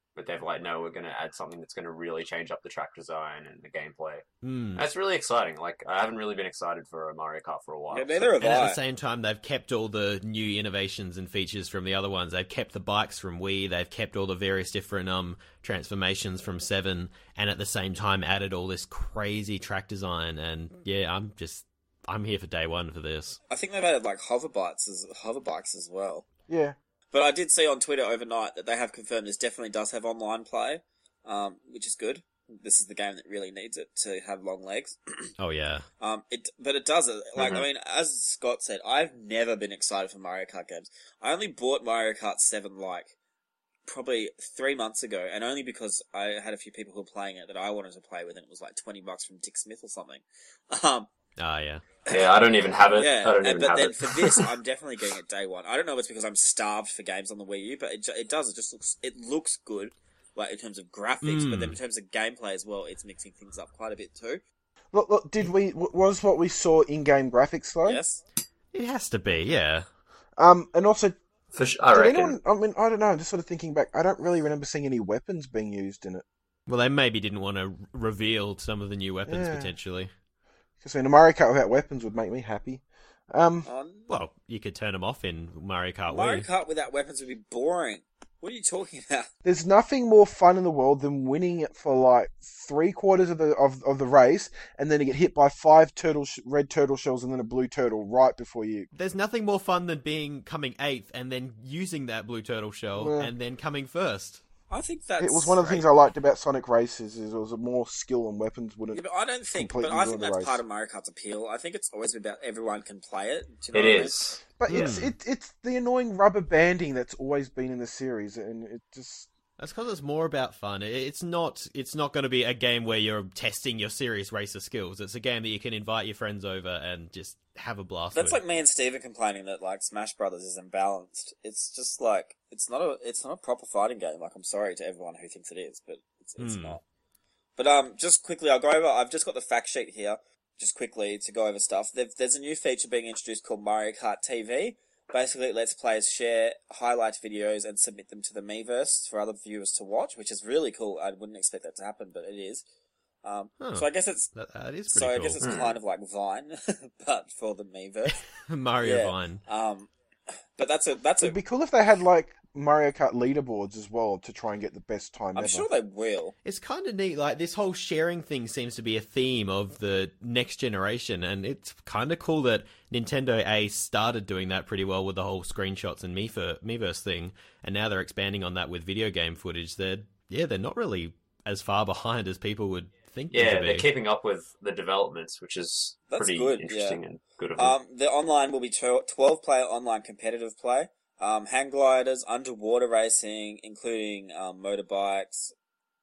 but they've like, no, we're going to add something that's going to really change up the track design and the gameplay. Hmm. That's really exciting. Like, I haven't really been excited for a Mario Kart for a while. Yeah, neither have And at I. the same time, they've kept all the new innovations and features from the other ones. They've kept the bikes from Wii. They've kept all the various different um transformations from Seven, and at the same time added all this crazy track design. And yeah, I'm just I'm here for day one for this. I think they've added like hover bikes as hover bikes as well. Yeah. But I did see on Twitter overnight that they have confirmed this definitely does have online play, um, which is good. This is the game that really needs it to have long legs. Oh yeah, Um, it, but it does it. Like, Mhm. I mean, as Scott said, I've never been excited for Mario Kart games. I only bought Mario Kart seven, like, probably three months ago, and only because I had a few people who were playing it that I wanted to play with, and it was like twenty bucks from Dick Smith or something. Um, ah yeah. Yeah, I don't even have it. yeah, I don't and, even but have then it. for this, I'm definitely getting it day one. I don't know if it's because I'm starved for games on the Wii U, but it, ju- it does. It just looks, it looks good, like in terms of graphics, but then Mm. in terms of gameplay as well, it's mixing things up quite a bit too. Look, look, did we w- was what we saw in-game graphics though? Yes. It has to be, yeah. Um, and also, For sure, I did reckon. anyone? I mean, I don't know. I'm just sort of thinking back. I don't really remember seeing any weapons being used in it. Well, they maybe didn't want to reveal some of the new weapons Yeah. potentially. Because I mean, a Mario Kart without weapons would make me happy. Um, Um, Well, you could turn them off in Mario Kart Mario Wii. Kart without weapons would be boring. What are you talking about? there's nothing more fun in the world than winning it for like three quarters of the of, of the race, and then you get hit by five turtle sh- red turtle shells and then a blue turtle right before you. There's nothing more fun than being coming eighth and then using that blue turtle shell Yeah. and then coming first. I think that's. It was one of the things I liked about Sonic Races is it was more skill and weapons wouldn't. Yeah, but I don't think. But completely I ruin think the that's race. part of Mario Kart's appeal. I think it's always about everyone can play it. Do you know It what I mean? is. But it's Hmm. it, it's the annoying rubber banding that's always been in the series, and it just That's because it's more about fun. It- It's not. It's not going to be a game where you're testing your serious racer skills. It's a game that you can invite your friends over and just have a blast. That's with. like me and Steven complaining that like Smash Brothers is imbalanced. It's just like it's not a it's not a proper fighting game. Like I'm sorry to everyone who thinks it is, but it's it's Hmm. not. But um, just quickly, I'll go over. I've just got the fact sheet here, just quickly to go over stuff. There, there's a new feature being introduced called Mario Kart T V. Basically, it lets players share highlight videos and submit them to the Miiverse for other viewers to watch, which is really cool. I wouldn't expect that to happen, but it is. Um, Huh. So I guess it's That, that is so pretty I cool. guess it's Hmm. kind of like Vine, but for the Miiverse. Mario yeah. Vine. Um, but that's a that's a. it'd be cool if they had like Mario Kart leaderboards as well to try and get the best time I'm ever. sure they will. It's kind of neat. Like this whole sharing thing seems to be a theme of the next generation, and it's kind of cool that Nintendo A started doing that pretty well with the whole screenshots and Miiver- Miiverse thing, and now they're expanding on that with video game footage. They're yeah, they're not really as far behind as people would think. them Yeah, to they're be. keeping up with the developments, which is That's pretty good, interesting yeah. and good of them. Um, the online will be twelve player online competitive play. Um, hang gliders, underwater racing, including um, motorbikes,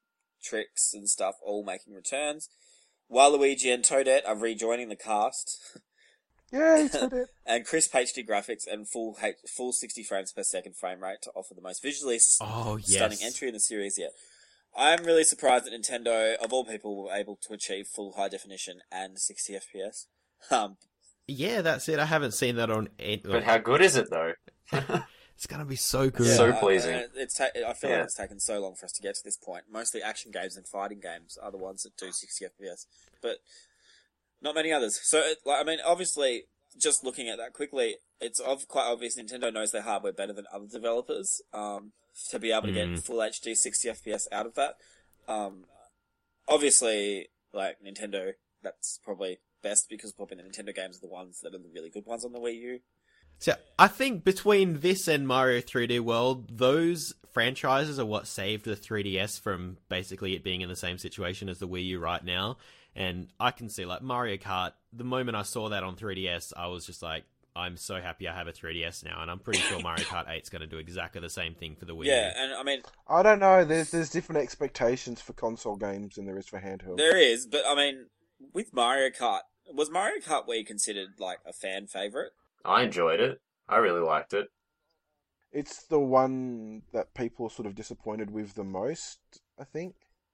tricks and stuff, all making returns. Waluigi and Toadette are rejoining the cast, Yeah, he said it. and crisp H D graphics and full H- full sixty frames per second frame rate to offer the most visually s- Oh yes, stunning entry in the series yet. I'm really surprised that Nintendo, of all people, were able to achieve full high definition and sixty F P S. Um, Yeah, that's it. I haven't seen that on. Any- But how good is it, though? It's gonna be so good. So I- pleasing. I, it's ta- I feel Yeah. like it's taken so long for us to get to this point. Mostly action games and fighting games are the ones that do sixty F P S, but not many others. So, it, like, I mean, obviously, just looking at that quickly, it's of quite obvious Nintendo knows their hardware better than other developers. Um, to be able to Mm. get full H D sixty F P S out of that, um, obviously, like Nintendo, that's probably best because probably the Nintendo games are the ones that are the really good ones on the Wii U. So I think between this and Mario three D World, those franchises are what saved the three D S from basically it being in the same situation as the Wii U right now. And I can see, like, Mario Kart, the moment I saw that on three D S, I was just like, I'm so happy I have a three D S now. And I'm pretty sure Mario Kart eight's going to do exactly the same thing for the Wii Yeah, U. and I mean, I don't know. There's there's different expectations for console games than there is for handheld. there is, but I mean, with Mario Kart, was Mario Kart Wii considered like a fan favorite? I enjoyed it. I really liked it. It's the one that people are sort of disappointed with the most, I think.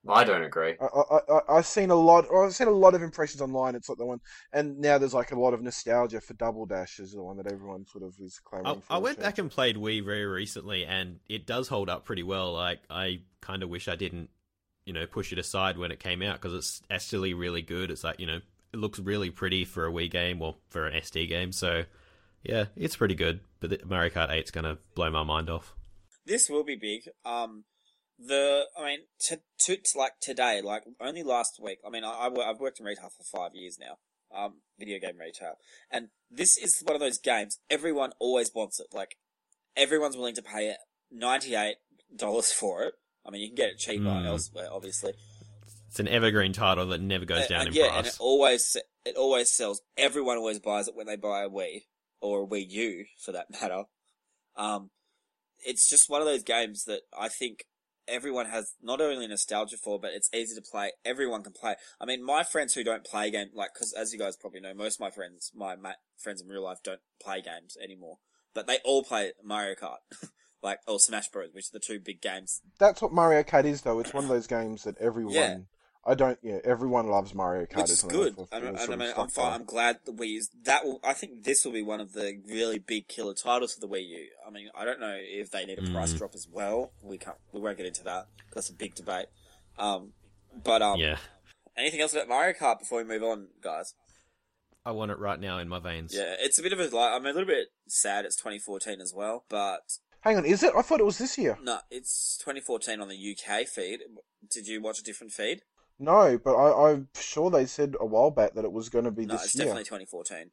I don't agree. I, I, I, I've seen a lot. I've seen a lot of impressions online. It's like the one, and now there's like a lot of nostalgia for Double Dash is the one that everyone sort of is I, clamoring for. I went so. back and played Wii very recently, and it does hold up pretty well. Like, I kind of wish I didn't, you know, push it aside when it came out, because it's actually really good. It's like, you know, it looks really pretty for a Wii game, or for an S D game. So, yeah, it's pretty good. But the Mario Kart eight's going to blow my mind off. This will be big. Um, the I mean, to, to, to like today, like only last week. I mean, I, I I've worked in retail for five years now. Um, video game retail, and this is one of those games everyone always wants it. Like, everyone's willing to pay ninety-eight dollars for it. I mean, you can get it cheaper Mm. elsewhere, obviously. It's an evergreen title that never goes Uh, down uh, in yeah, price. and it always it always sells. Everyone always buys it when they buy a Wii or a Wii U, for that matter. Um, it's just one of those games that I think everyone has not only nostalgia for, but it's easy to play. Everyone can play. I mean, my friends who don't play games, like, because as you guys probably know, most of my friends, my ma- friends in real life, don't play games anymore, but they all play Mario Kart, like, or Smash Bros, which are the two big games. That's what Mario Kart is, though. It's one of those games that everyone. Yeah. I don't. Yeah, everyone loves Mario Kart. Which is isn't it? good. For- for And, and, sort I of mean, I'm stuff fine. like- I'm glad the Wii is that. Will, I think this will be one of the really big killer titles for the Wii U. I mean, I don't know if they need a price Mm. drop as well. We can't. We won't get into that. That's a big debate. Um, but um, Yeah. anything else about Mario Kart before we move on, guys? I want it right now in my veins. Yeah, it's a bit of a. Like, I'm a little bit sad. It's twenty fourteen as well, but Hang on, is it? I thought it was this year. no, it's twenty fourteen on the U K feed. Did you watch a different feed? No, but I, I'm sure they said a while back that it was going to be No, this it's year. definitely twenty fourteen.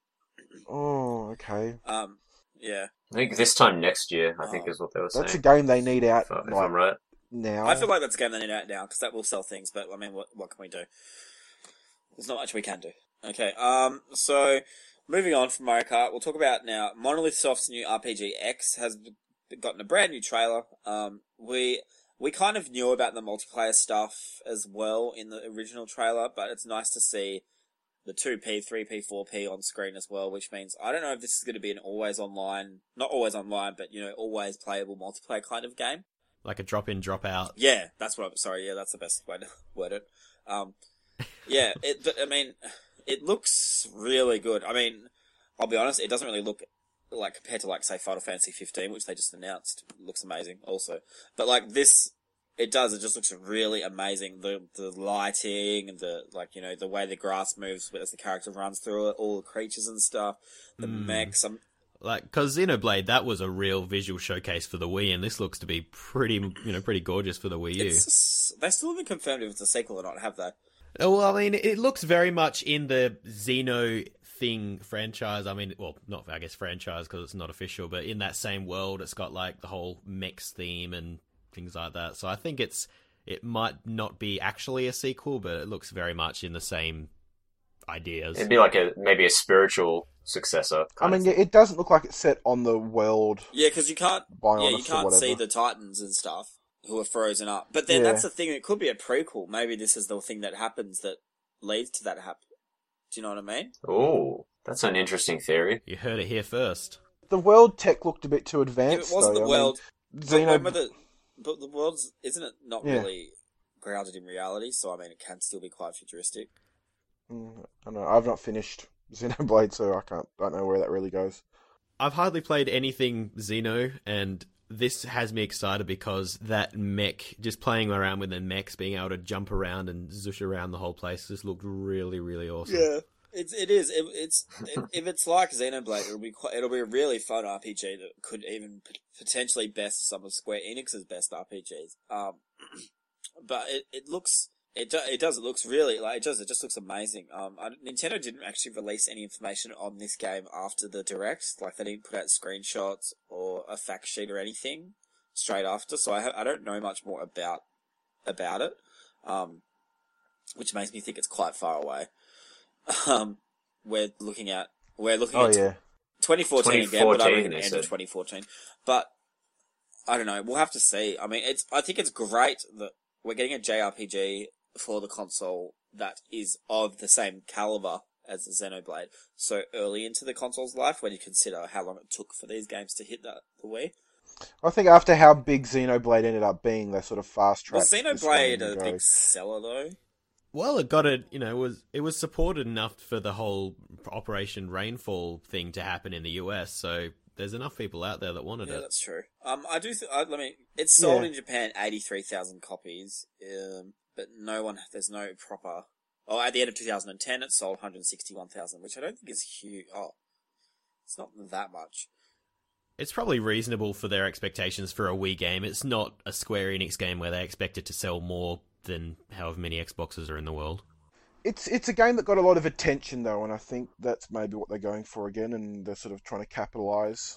Oh, okay. Um, yeah. I think this time next year, I think Oh. is what they were saying. That's a game they need out if, I- if like, I'm right. now. I feel like that's a game they need out now, because that will sell things, but I mean, what what can we do? There's not much we can do. Okay, um, so, moving on from Mario Kart, we'll talk about now, Monolith Soft's new R P G X has gotten a brand new trailer. Um, we, we kind of knew about the multiplayer stuff as well in the original trailer, but it's nice to see the two P, three P, four P on screen as well, which means, I don't know if this is going to be an always online, not always online, but, you know, always playable multiplayer kind of game. Like a drop in, drop out. Yeah, that's what I'm sorry. Yeah, that's the best way to word it. Um, yeah, it. But I mean, it looks really good. I mean, I'll be honest, it doesn't really look like compared to like say Final Fantasy fifteen, which they just announced. It looks amazing, also. But like this, it does. It just looks really amazing. The the lighting and the like, you know, the way the grass moves as the character runs through it, all the creatures and stuff, the Mm. mechs. I'm, Like, because Xenoblade, that was a real visual showcase for the Wii, and this looks to be pretty, you know, pretty gorgeous for the Wii U. it's, they still haven't confirmed if it's a sequel or not, have they? Oh, well, I mean, it looks very much in the Xeno thing franchise. I mean, well, not, I guess, franchise because it's not official, but in that same world, it's got, like, the whole mechs theme and things like that. So I think it's, it might not be actually a sequel, but it looks very much in the same ideas. It'd be like a maybe a spiritual successor. I kind mean, of yeah, thing. it doesn't look like it's set on the world. Yeah, because you can't. Bionis Yeah, you or can't whatever. see the Titans and stuff who are frozen up. But then Yeah. that's the thing. It could be a prequel. Maybe this is the thing that happens that leads to that happen. Do you know what I mean? Oh, that's an interesting theory. You heard it here first. The world tech looked a bit too If advanced. it wasn't though. the I mean, world, but Xeno- remember the, but the world's isn't it not Yeah. really grounded in reality? So I mean, it can still be quite futuristic. Mm, I don't know. I've not finished Xenoblade, so I can't. Don't know where that really goes. I've hardly played anything Xeno, and this has me excited because that mech, just playing around with the mechs, being able to jump around and zoosh around the whole place, just looked really, really awesome. Yeah, it's it is. It, it's if, if it's like Xenoblade, it'll be quite, it'll be a really fun R P G that could even p- potentially best some of Square Enix's best R P Gs. Um, but it it looks. It do, it does. It looks really like it does. It just looks amazing. Um, I, Nintendo didn't actually release any information on this game after the direct. Like they didn't put out screenshots or a fact sheet or anything straight after. So I ha- I don't know much more about about it. Um, which makes me think it's quite far away. Um, we're looking at we're looking Oh at yeah. twenty fourteen again, but I twenty fourteen, reckon they end said. of twenty fourteen. But I don't know. We'll have to see. I mean, it's. I think it's great that we're getting a J R P G for the console that is of the same caliber as the Xenoblade so early into the console's life when you consider how long it took for these games to hit the, the Wii. I think after how big Xenoblade ended up being, they sort of fast Was tracked. Xenoblade a big seller though? Well, it got it. You know, it was it was supported enough for the whole Operation Rainfall thing to happen in the U S. So there's enough people out there that wanted Yeah, it. that's true. Um, I do. Th- I, let me. It's sold Yeah. in Japan eighty-three thousand copies. Um, but no one. There's no proper. Oh, at the end of two thousand ten, it sold one hundred sixty-one thousand, which I don't think is huge. Oh, it's not that much. It's probably reasonable for their expectations for a Wii game. It's not a Square Enix game where they expect it to sell more than however many Xboxes are in the world. It's it's a game that got a lot of attention though, and I think that's maybe what they're going for again, and they're sort of trying to capitalize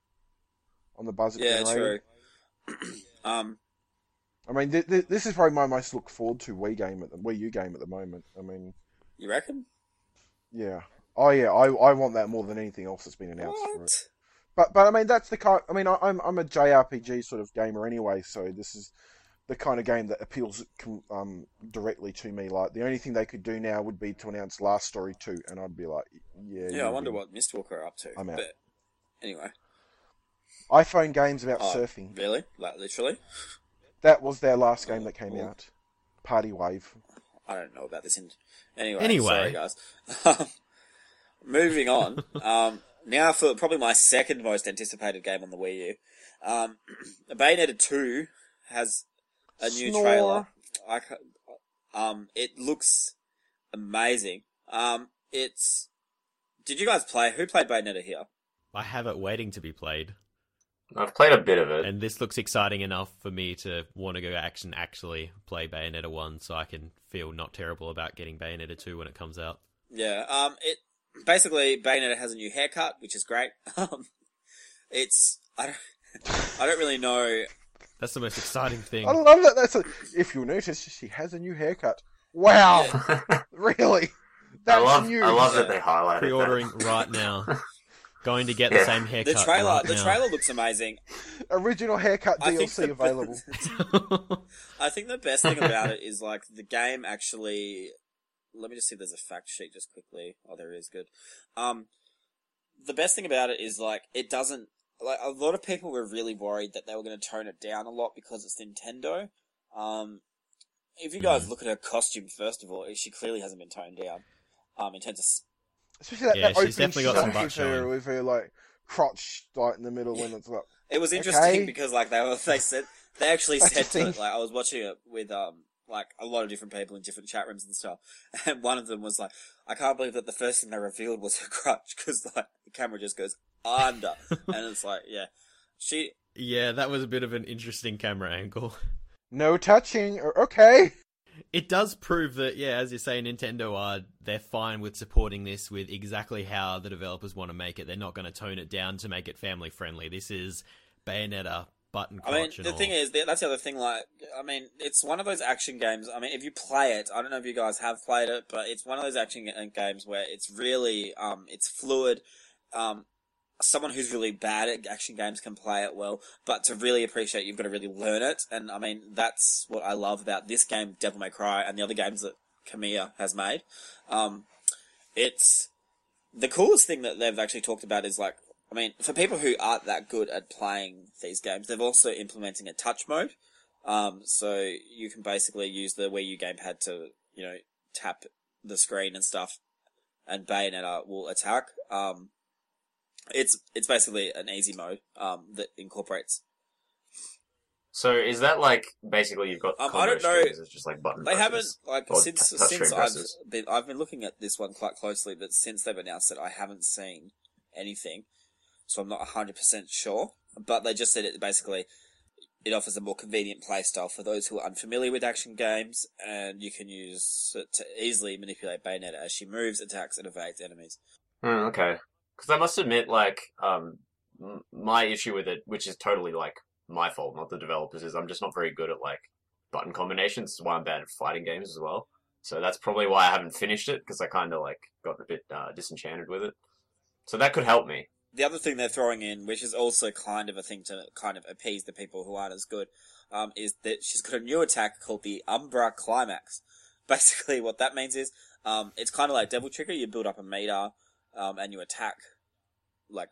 on the buzz it Yeah, generated. true. um, I mean, th- th- this is probably my most look forward to Wii game at the Wii U game at the moment. I mean, you reckon? yeah, oh yeah, I I want that more than anything else that's been announced for it. What? But but I mean, that's the kind. I mean, I, I'm I'm a J R P G sort of gamer anyway, so this is the kind of game that appeals um directly to me. Like the only thing they could do now would be to announce Last Story two, and I'd be like, yeah. Yeah, I you've wonder been- what Mistwalker are up to. I'm out. But anyway, iPhone games about Oh, surfing. really? Like literally? That was their last game that came out. Party Wave. I don't know about this. In- anyway, Anyway. sorry guys. Moving on. Um, now for probably my second most anticipated game on the Wii U. Um, Bayonetta two has a new Snore. trailer. I ca- um, it looks amazing. Um, it's. Did you guys play? Who played Bayonetta here? I have it waiting to be played, I've played a bit of it. and this looks exciting enough for me to want to go action actually play Bayonetta one, so I can feel not terrible about getting Bayonetta two when it comes out. Yeah. Um, it basically Bayonetta has a new haircut, which is great. Um, it's I don't I don't really know. That's the most exciting thing. I love that. That's a, if you'll notice, she has a new haircut. Wow, really? I That's love, new. I love Yeah. that they highlighted Pre-ordering that. right now. Going to get the Yeah. same The haircut. trailer, right the now. trailer looks amazing. Original haircut I D L think C the, available. I think the best thing about it is like the game actually. Let me just see if there's a fact sheet just quickly. Oh, there is. Good. Um, the best thing about it is like it doesn't. Like a lot of people were really worried that they were going to tone it down a lot because it's Nintendo. Um, if you guys Mhm. look at her costume, first of all, she clearly hasn't been toned down. Um, in terms of Especially that, Yeah, that she's opening definitely got some shot butt with her, showing. with her like crotch like in the middle when it's like. It was interesting Okay. because like they were, they said they actually That's said the to it, thing. like I was watching it with um like a lot of different people in different chat rooms and stuff, and one of them was like, I can't believe that the first thing they revealed was her crutch because like the camera just goes under, and it's like yeah, she Yeah, that was a bit of an interesting camera angle. No touching. Or, okay. It does prove that, yeah, as you say, Nintendo are they're fine with supporting this with exactly how the developers want to make it. They're not going to tone it down to make it family friendly. This is Bayonetta button I mean, crotch and the all. thing is, that's the other thing, like, I mean, it's one of those action games, I mean, if you play it, I don't know if you guys have played it, but it's one of those action ga- games where it's really, um, it's fluid, um, someone who's really bad at action games can play it well, but to really appreciate, you've got to really learn it, and I mean, that's what I love about this game, Devil May Cry, and the other games that Kamiya has made. Um, it's, the coolest thing that they've actually talked about is like, I mean, for people who aren't that good at playing these games, they're also implementing a touch mode. Um, so you can basically use the Wii U gamepad to, you know, tap the screen and stuff, and Bayonetta will attack. Um, it's it's basically an easy mode um, that incorporates. So is that like basically you've got Um, combo I don't know. strings, it's just like button They haven't presses? like Or since t- touchscreen since I've presses. been I've been looking at this one quite closely, but since they've announced it, I haven't seen anything, so I'm not one hundred percent sure. But they just said it basically it offers a more convenient playstyle for those who are unfamiliar with action games, and you can use it to easily manipulate Bayonetta as she moves, attacks, and evades enemies. Hmm, okay. Because I must admit, like, um, m- my issue with it, which is totally like my fault, not the developers, is I'm just not very good at like button combinations. That's why I'm bad at fighting games as well. So that's probably why I haven't finished it, because I kind of like got a bit uh, disenchanted with it. So that could help me. The other thing they're throwing in, which is also kind of a thing to kind of appease the people who aren't as good, um, is that she's got a new attack called the Umbra Climax. Basically, what that means is, um, it's kind of like Devil Trigger. You build up a meter, um, and you attack, like,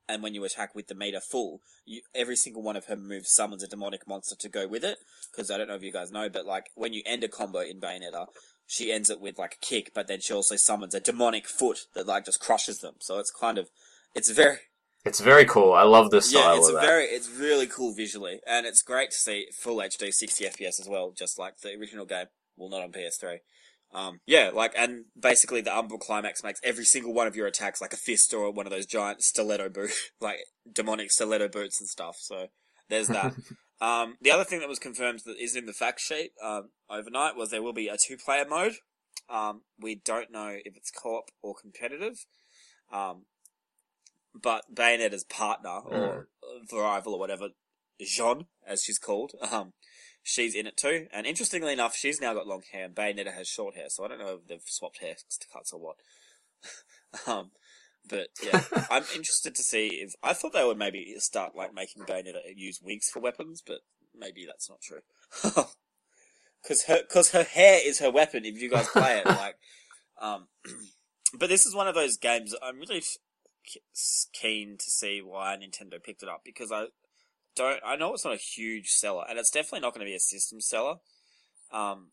and when you attack with the meter full, you, every single one of her moves summons a demonic monster to go with it. Because I don't know if you guys know, but like when you end a combo in Bayonetta, she ends it with like a kick, but then she also summons a demonic foot that like just crushes them. So it's kind of, it's very, It's very cool. I love the style yeah, it's of a that. very, it's really cool visually, and it's great to see full H D sixty F P S as well, just like the original game. Well, not on P S three. Um, yeah, like, and basically the Umbral Climax makes every single one of your attacks like a fist or one of those giant stiletto boot, like demonic stiletto boots and stuff. So there's that. um, the other thing that was confirmed that is in the fact sheet um, overnight was there will be a two-player mode. Um, we don't know if it's co-op or competitive. Um, but Bayonetta's partner, or mm. Variable or whatever, Jean, as she's called, um, she's in it too. And interestingly enough, she's now got long hair and Bayonetta has short hair, so I don't know if they've swapped hair cuts or what. um, but yeah, I'm interested to see if, I thought they would maybe start like making Bayonetta use wigs for weapons, but maybe that's not true. Cause her, cause her hair is her weapon if you guys play it, like, um, but this is one of those games I'm really keen to see why Nintendo picked it up, because I don't, I know it's not a huge seller, and it's definitely not going to be a system seller. Um,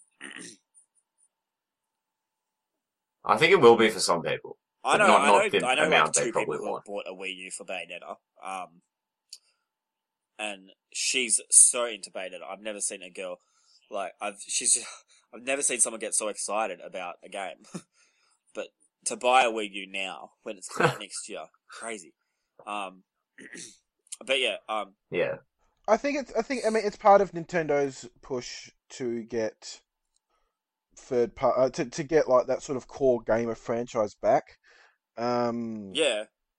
I think it will be for some people. I know, not, I not know, the I know, amount like they two probably people who want. bought a Wii U for Bayonetta, um, and she's so into Bayonetta. I've never seen a girl like I've she's just, I've never seen someone get so excited about a game. But to buy a Wii U now when it's coming out next year, crazy. Um, but yeah, um, yeah. I think it's. I think. I mean, it's part of Nintendo's push to get third part uh, to to get like that sort of core gamer franchise back. Um, yeah.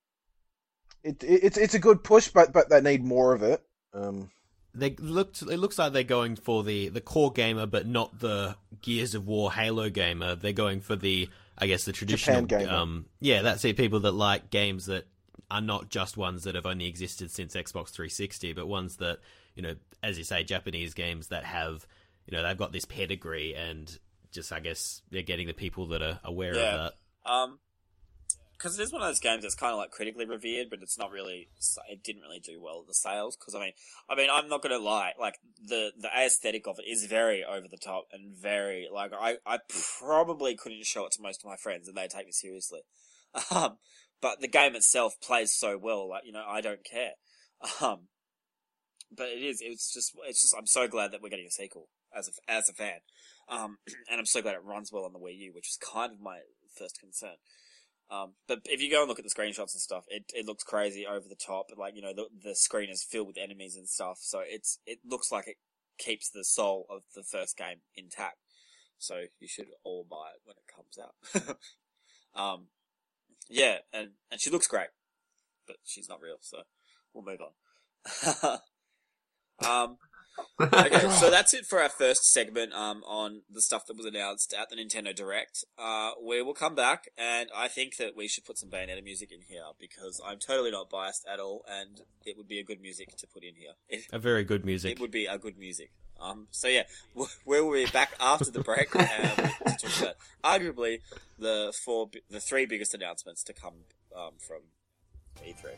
It, it it's it's a good push, but but they need more of it. Um, They looked. It looks like they're going for the, the core gamer, but not the Gears of War Halo gamer. They're going for the, I guess, the traditional Japan gamer. Um, yeah, that's it. People that like games that are not just ones that have only existed since Xbox three sixty, but ones that, you know, as you say, Japanese games that have, you know, they've got this pedigree, and just, I guess, they're getting the people that are aware Yeah. of that. Um, because it is one of those games that's kind of like critically revered, but it's not really. It didn't really do well at the sales. Because I mean, I mean, I'm not gonna lie. Like the the aesthetic of it is very over the top and very like I I probably couldn't show it to most of my friends and they'd take me seriously. Um, but the game itself plays so well. Like, you know, I don't care. Um, but it is. It's just. It's just. I'm so glad that we're getting a sequel as a as a fan. Um, and I'm so glad it runs well on the Wii U, which is kind of my first concern. Um, but if you go and look at the screenshots and stuff, it, it looks crazy over the top. Like, you know, the, the screen is filled with enemies and stuff. So it's, it looks like it keeps the soul of the first game intact. So you should all buy it when it comes out. um, yeah, and, and she looks great, but she's not real. So we'll move on. um, okay, so that's it for our first segment um, on the stuff that was announced at the Nintendo Direct. Uh, we will come back, and I think that we should put some Bayonetta music in here, because I'm totally not biased at all, and it would be a good music to put in here. It, A very good music. it would be a good music. Um, so yeah, we will be back after the break and to talk about arguably the four, the three biggest announcements to come um, from E three.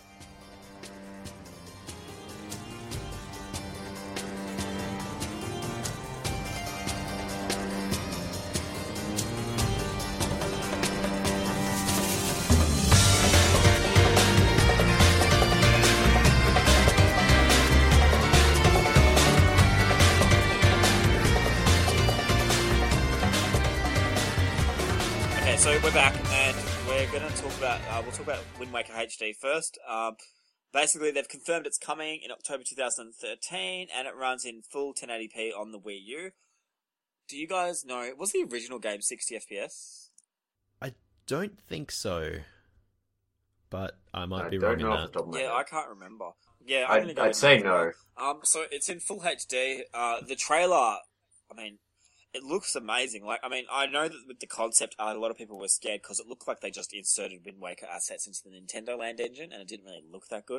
So we're back, and we're going to talk about, uh, we'll talk about Wind Waker H D first. Um, basically, they've confirmed it's coming in October twenty thirteen, and it runs in full ten eighty p on the Wii U. Do you guys know, was the original game sixty F P S? I don't think so, but I might I be don't wrong in know off that. the top of my Yeah, head. I can't remember. Yeah, I'm I'd, gonna go I'd with say no. no. Um, so it's in full H D. Uh, the trailer, I mean, it looks amazing. Like, I mean, I know that with the concept art, a lot of people were scared because it looked like they just inserted Wind Waker assets into the Nintendo Land engine, and it didn't really look that good.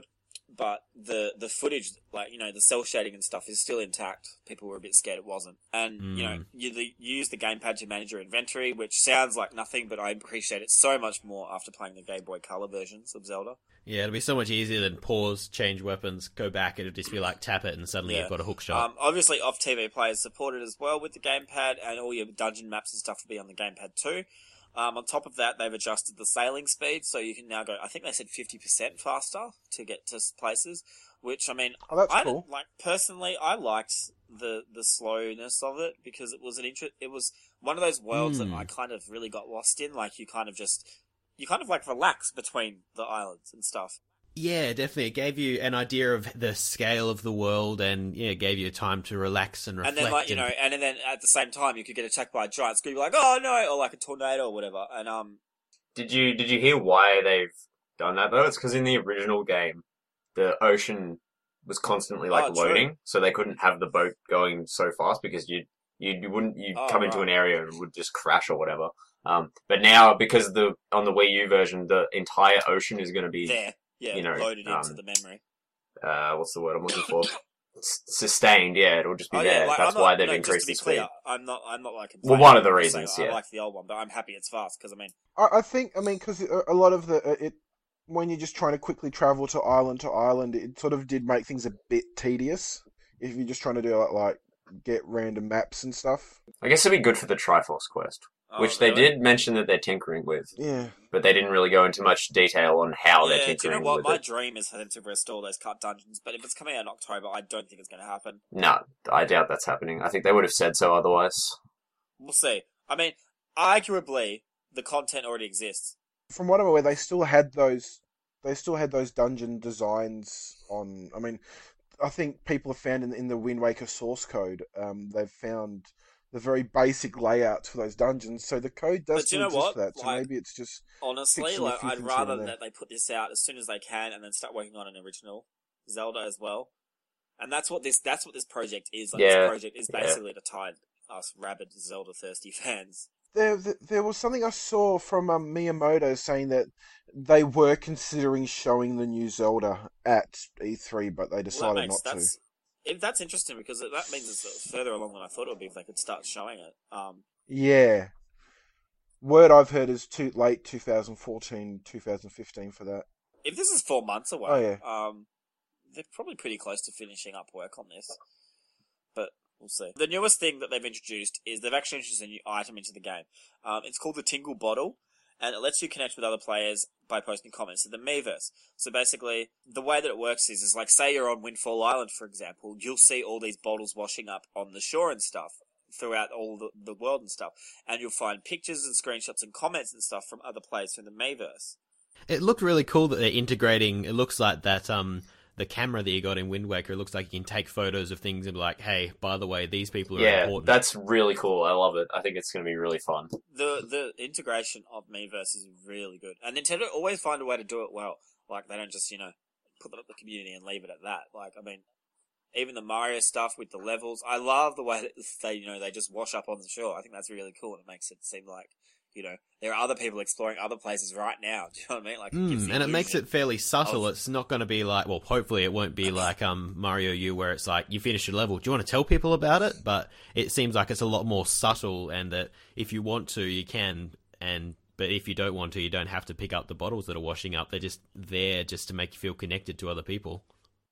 but the the footage, like, you know, the cell shading and stuff is still intact. People were a bit scared it wasn't. And, mm. you know, you, you use the gamepad to manage your inventory, which sounds like nothing, but I appreciate it so much more after playing the Game Boy Color versions of Zelda. Yeah, it'll be so much easier than pause, change weapons, go back, it'll just be like tap it and suddenly yeah. you've got a hook shot. Um, obviously, off-T V players supported as well with the gamepad, and all your dungeon maps and stuff will be on the gamepad too. Um, on top of that, they've adjusted the sailing speed, so you can now go, I think they said fifty percent faster to get to places, which, I mean, oh, that's I cool. like, personally, I liked the, the slowness of it, because it was an inter- it was one of those worlds mm. that I kind of really got lost in, like, you kind of just, you kind of, like, relax between the islands and stuff. Yeah, definitely. It gave you an idea of the scale of the world, and yeah, it gave you time to relax and reflect. And then, like, you and... know, and then at the same time, you could get attacked by a giant squid. You're like, oh no, or like a tornado or whatever. And um, did you did you hear why they've done that though? It's because in the original game, the ocean was constantly like oh, loading, true. so they couldn't have the boat going so fast because you you you wouldn't you oh, come right. into an area and it would just crash or whatever. Um, but now because the on the Wii U version, the entire ocean is going to be there. Yeah, you know, loaded um, into the memory. Uh, what's the word I'm looking for? S- sustained, yeah, it'll just be oh, there. Yeah, like, That's not, why they've no, increased just to the be speed. Clear, I'm not, I'm not like. Well, one of the reasons, saying, yeah. I like the old one, but I'm happy it's fast because I mean, I, I think, I mean, because a lot of the it when you're just trying to quickly travel to island to island, it sort of did make things a bit tedious if you're just trying to do like, like get random maps and stuff. I guess it'd be good for the Triforce quest. Oh, which really? they did mention that they're tinkering with. Yeah. But they didn't really go into much detail on how yeah, they're tinkering do you know what? with My it. dream is for them to restore those cut dungeons, but if it's coming out in October, I don't think it's going to happen. No, I doubt that's happening. I think they would have said so otherwise. We'll see. I mean, arguably, the content already exists. From what I'm aware, they still had those. They still had those dungeon designs on. I mean, I think people have found in, in the Wind Waker source code, um, they've found the very basic layouts for those dungeons. So the code does But still you know exist what? for that. So Like, maybe it's just honestly, fixing a like few I'd things rather here and there. that they put this out as soon as they can, and then start working on an original Zelda as well. And that's what this that's what this project is. Like, Yeah, this project is yeah. basically to tide us rabid Zelda thirsty fans. There, there, there was something I saw from um, Miyamoto saying that they were considering showing the new Zelda at E three, but they Well, decided that makes, not to. that's, if that's interesting because that means it's further along than I thought it would be if they could start showing it. Um, Yeah. Word I've heard is too late twenty fourteen, twenty fifteen for that. if this is four months away, Oh, yeah. um, they're probably pretty close to finishing up work on this. But we'll see. The newest thing that they've introduced is they've actually introduced a new item into the game. Um, it's called the Tingle Bottle, and it lets you connect with other players by posting comments to the Miiverse. So basically, the way that it works is, is like, say you're on Windfall Island, for example, you'll see all these bottles washing up on the shore and stuff throughout all the, the world and stuff. And you'll find pictures and screenshots and comments and stuff from other players from the Miiverse. It looked really cool that they're integrating. It looks like that um the camera that you got in Wind Waker. It looks like you can take photos of things and be like, hey, by the way, these people are Yeah, important. that's really cool. I love it. I think it's going to be really fun. The the integration of Miiverse is really good. And Nintendo always find a way to do it well. Like, they don't just, you know, put it up the community and leave it at that. Like, I mean, even the Mario stuff with the levels, I love the way that they, you know, they just wash up on the shore. I think that's really cool, and it makes it seem like, you know, there are other people exploring other places right now. Do you know what I mean? Like, it gives Mm, the and it makes illusion it fairly subtle. of- It's not going to be like, well, hopefully it won't be like um Mario U, where it's like you finish your level. Do you want to tell people about it? But it seems like it's a lot more subtle, and that if you want to, you can. And but if you don't want to, you don't have to pick up the bottles that are washing up. They're just there just to make you feel connected to other people.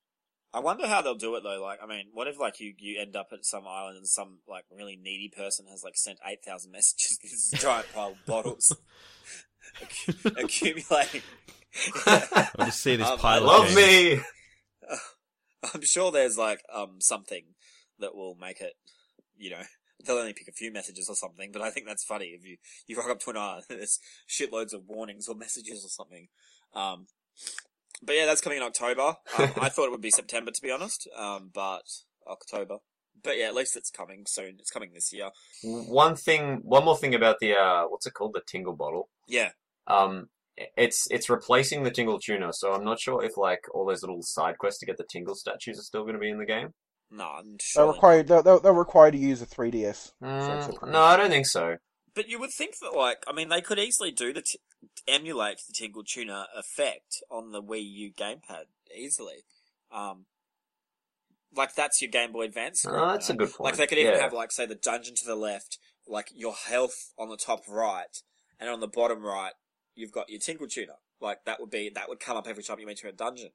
I wonder how they'll do it though. Like, I mean, what if like you, you end up at some island and some like really needy person has like sent eight thousand messages to this giant pile of bottles accu- accumulating. I just see this Um, pile I of Love things. me! I'm sure there's like um something that will make it, you know, they'll only pick a few messages or something, but I think that's funny if you, you rock up to an island and there's shitloads of warnings or messages or something. Um, but yeah, that's coming in October. Um, I thought it would be September, to be honest, um, but October. But yeah, at least it's coming soon. It's coming this year. One thing, one more thing about the, uh, what's it called? The Tingle Bottle. Yeah. Um, it's, it's replacing the Tingle Tuner, so I'm not sure if, like, all those little side quests to get the Tingle statues are still going to be in the game. No, I'm They're sure. required. They're, they're, they're required to use a three D S. Mm, no, I don't think so. But you would think that, like, I mean, they could easily do the t- emulate the Tingle Tuner effect on the Wii U gamepad. easily. Um, like that's your Game Boy Advance screen. Oh, that's you know? a good point. Like they could even Yeah. have like say the dungeon to the left, like your health on the top right, and on the bottom right you've got your Tinkle Tuner. Like that would be that would come up every time you enter a dungeon.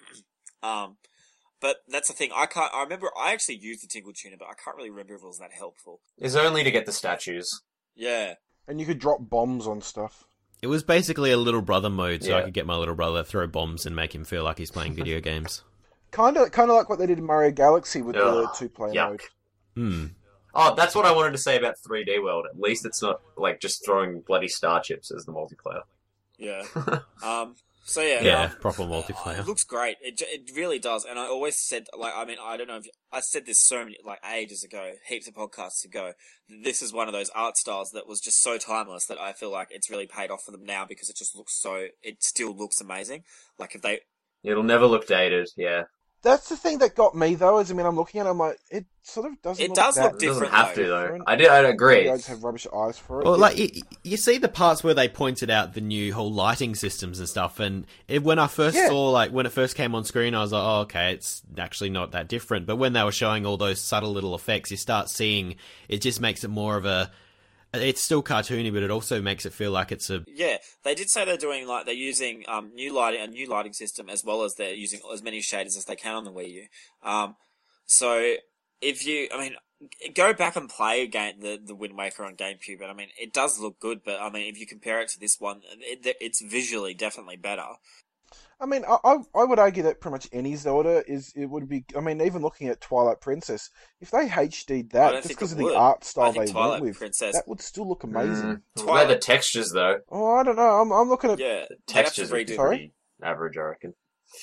um, but that's the thing. I can't. I remember I actually used the Tinkle Tuner, but I can't really remember if it was that helpful. It's only to get the statues. Yeah. And you could drop bombs on stuff. It was basically a little brother mode, so Yeah. I could get my little brother, throw bombs, and make him feel like he's playing video games. Kind of, kind of like what they did in Mario Galaxy with the Ugh, two-player yuck. mode. Hmm. Oh, that's what I wanted to say about three D World. At least it's not like just throwing bloody star chips as the multiplayer. Yeah. um. So yeah. Yeah, um, proper It multiplayer. looks great. It j- it really does. And I always said, like, I mean, I don't know if I said this so many, like, ages ago, heaps of podcasts ago. This is one of those art styles that was just so timeless that I feel like it's really paid off for them now because it just looks so. It still looks amazing. Like if they. It'll never look dated. Yeah, That's the thing that got me, though, is, I mean, I'm looking at it, I'm like, it sort of doesn't It look does that look it doesn't different, have though. to though. different. I did. I Maybe agree. I just have rubbish eyes for it. Well, like you, you see the parts where they pointed out the new whole lighting systems and stuff, and it, when I first Yeah. saw, like when it first came on screen, I was like, "Oh, okay, it's actually not that different." But when they were showing all those subtle little effects, you start seeing it just makes it more of a. It's still cartoony, but it also makes it feel like it's a. Yeah, they did say they're doing like they're using um new lighting, a new lighting system, as well as they're using as many shaders as they can on the Wii U. Um, so if you, I mean, go back and play game the the Wind Waker on GameCube, and I mean, it does look good. But I mean, if you compare it to this one, it, it's visually definitely better. I mean, I, I I would argue that pretty much any Zelda is, it would be, I mean, even looking at Twilight Princess, if they H D'd I that, don't just think because it of the would. art I style think they Twilight went with, Princess- that would still look amazing. Mm. Twilight- They're the textures though. Oh, I don't know, I'm, I'm looking at, Yeah, The they'd have to textures are redo. Sorry? pretty average, I reckon.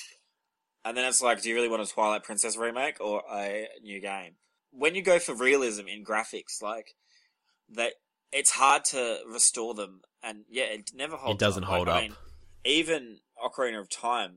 And then it's like, do you really want a Twilight Princess remake or a new game? When you go for realism in graphics, like that, it's hard to restore them, and yeah, it never holds. It doesn't up. hold like, up. I mean, even Ocarina of Time